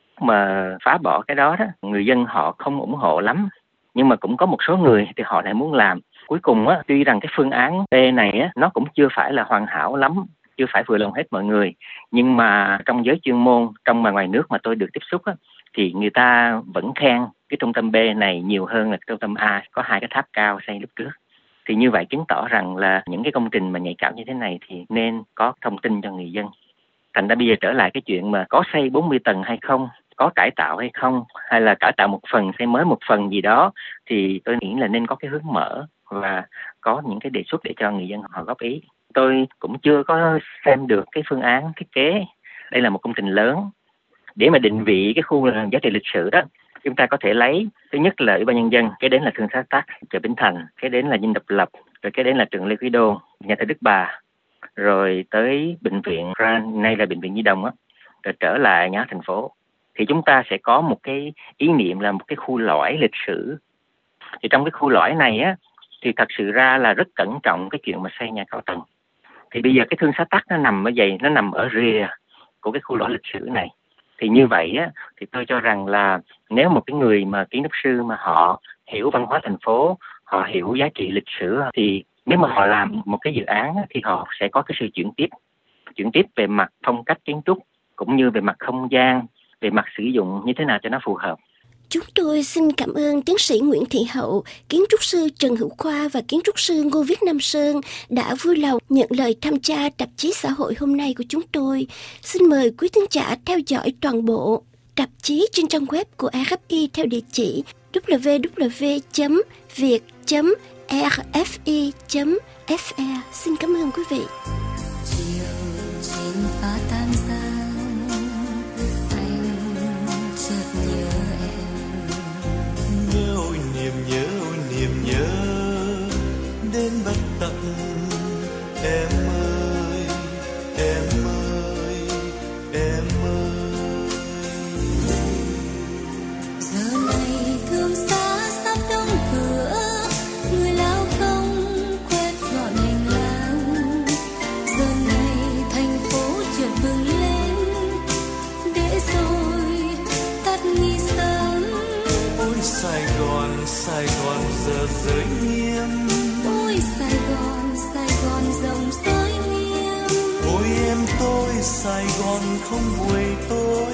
mà phá bỏ cái đó đó, người dân họ không ủng hộ lắm, nhưng mà cũng có một số người thì họ lại muốn làm. Cuối cùng á, tuy rằng cái phương án B này á, nó cũng chưa phải là hoàn hảo lắm, chưa phải vừa lòng hết mọi người, nhưng mà trong giới chuyên môn, trong và ngoài nước mà tôi được tiếp xúc á, thì người ta vẫn khen cái trung tâm B này nhiều hơn là trung tâm A, có hai cái tháp cao xây lúc trước. Thì như vậy chứng tỏ rằng là những cái công trình mà nhạy cảm như thế này thì nên có thông tin cho người dân. Thành ra bây giờ trở lại cái chuyện mà có xây 40 tầng hay không, có cải tạo hay không, hay là cải tạo một phần, xây mới một phần gì đó, thì tôi nghĩ là nên có cái hướng mở và có những cái đề xuất để cho người dân họ góp ý. Tôi cũng chưa có xem được cái phương án thiết kế. Đây là một công trình lớn. Để mà định vị cái khu giá trị lịch sử đó, chúng ta có thể lấy thứ nhất là Ủy ban Nhân dân, cái đến là Thương xá TAC, chợ Bến Thành, cái đến là Dinh Độc Lập, rồi cái đến là trường Lê Quý Đôn, nhà thờ Đức Bà, rồi tới bệnh viện Grand, nay là bệnh viện Nhi Đồng á, rồi trở lại nhà thành phố. Thì chúng ta sẽ có một cái ý niệm là một cái khu lõi lịch sử. Thì trong cái khu lõi này á, thì thật sự ra là rất cẩn trọng cái chuyện mà xây nhà cao tầng. Thì bây giờ cái Thương xá TAC nó nằm ở vậy, nó nằm ở rìa của cái khu lõi lịch sử này. Thì như vậy á, thì tôi cho rằng là nếu một cái người mà kiến trúc sư mà họ hiểu văn hóa thành phố, họ hiểu giá trị lịch sử, thì nếu mà họ làm một cái dự án thì họ sẽ có cái sự chuyển tiếp về mặt phong cách kiến trúc, cũng như về mặt không gian, về mặt sử dụng như thế nào cho nó phù hợp. Chúng tôi xin cảm ơn tiến sĩ Nguyễn Thị Hậu, kiến trúc sư Trần Hữu Khoa và kiến trúc sư Ngô Viết Nam Sơn đã vui lòng nhận lời tham gia tạp chí xã hội hôm nay của chúng tôi. Xin mời quý thính giả theo dõi toàn bộ. tạp chí trên trang web của RFI theo địa chỉ www.viet.rfi.fr. Xin cảm ơn quý vị. Chiều trên phá tan giang, anh chợt nhớ em. Ôi niềm nhớ đến bất tận. Em ơi, em ơi, em ơi. Giờ này thương xa sắp đóng cửa, người lao công quét dọn hành lang. Giờ này thành phố chợt bừng lên, để rồi tắt nghi sớm. Ôi Sài Gòn giờ giới nghiêm. Ôi Sài Gòn rộng rãi nghiêng. Ôi em tôi Sài Gòn không buổi tối.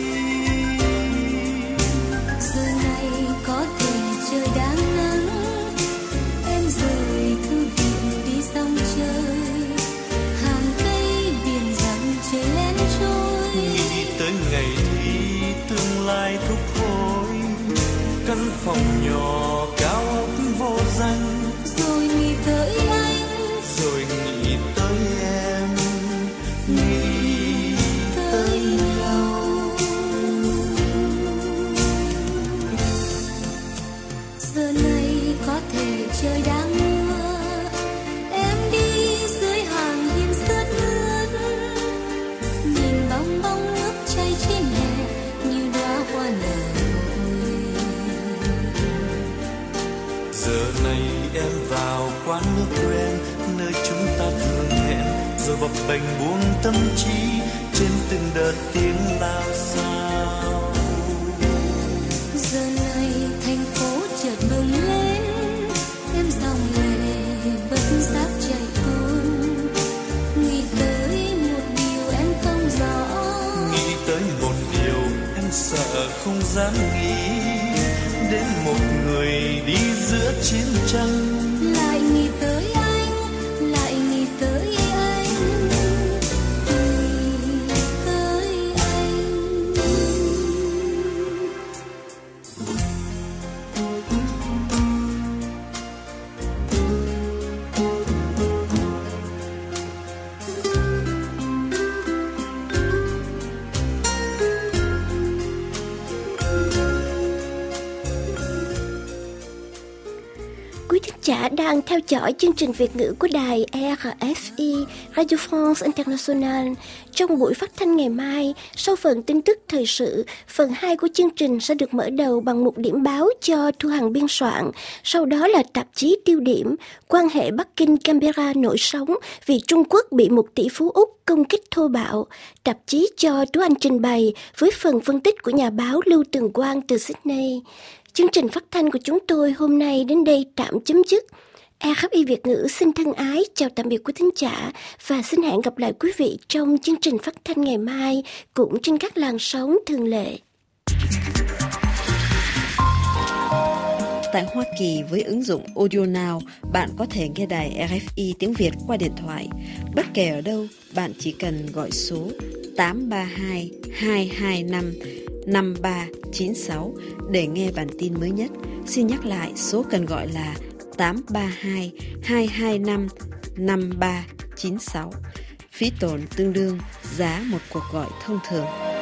Giờ này có thể trời đang nắng, em rời thư viện đi dòng chơi. Hàng cây biển rặng trời len trôi. Nghĩ tới ngày thi tương lai thúc hối, căn phòng nhỏ cao ốc vô danh. Rồi nghĩ tới anh, rồi nghĩ tới em, nghĩ tới nhau. Giờ này có thể trời đang mưa, em đi dưới hàng hiên sướt mướt, nhìn bong bóng nước chảy trên hè như đóa hoa nở. Giờ này em vào quán nước quen, nơi chúng ta thường hẹn, rồi bập bềnh buông tâm trí trên từng đợt tiếng lao xao. Giờ này thành phố chợt bừng lên, em dòng lệ bất giác chảy tuôn. Nghĩ tới một điều em không rõ, Nghĩ tới một điều em sợ không dám nghĩ, đến một người đi giữa chiến tranh. lại nghĩ tới anh, lại nghĩ tới anh, nghĩ tới anh. Quý thính giả đang theo dõi chương trình Việt ngữ của đài RFI, Radio France International. Trong buổi phát thanh ngày mai, sau phần tin tức thời sự, phần 2 của chương trình sẽ được mở đầu bằng một điểm báo cho Thu Hằng biên soạn. Sau đó là tạp chí tiêu điểm, quan hệ Bắc Kinh-Canberra nổi sóng vì Trung Quốc bị một tỷ phú Úc công kích thô bạo. Tạp chí cho Tú Anh trình bày với phần phân tích của nhà báo Lưu Tường Quang từ Sydney. Chương trình phát thanh của chúng tôi hôm nay đến đây tạm chấm dứt. RFI Việt ngữ xin thân ái chào tạm biệt quý thính giả và xin hẹn gặp lại quý vị trong chương trình phát thanh ngày mai cũng trên các làn sóng thường lệ. Tại Hoa Kỳ với ứng dụng Audio Now, bạn có thể nghe đài RFI tiếng Việt qua điện thoại. Bất kể ở đâu, bạn chỉ cần gọi số 832 225 5396 để nghe bản tin mới nhất. Xin nhắc lại, số cần gọi là 832 225 5396. Phí tổn tương đương giá một cuộc gọi thông thường.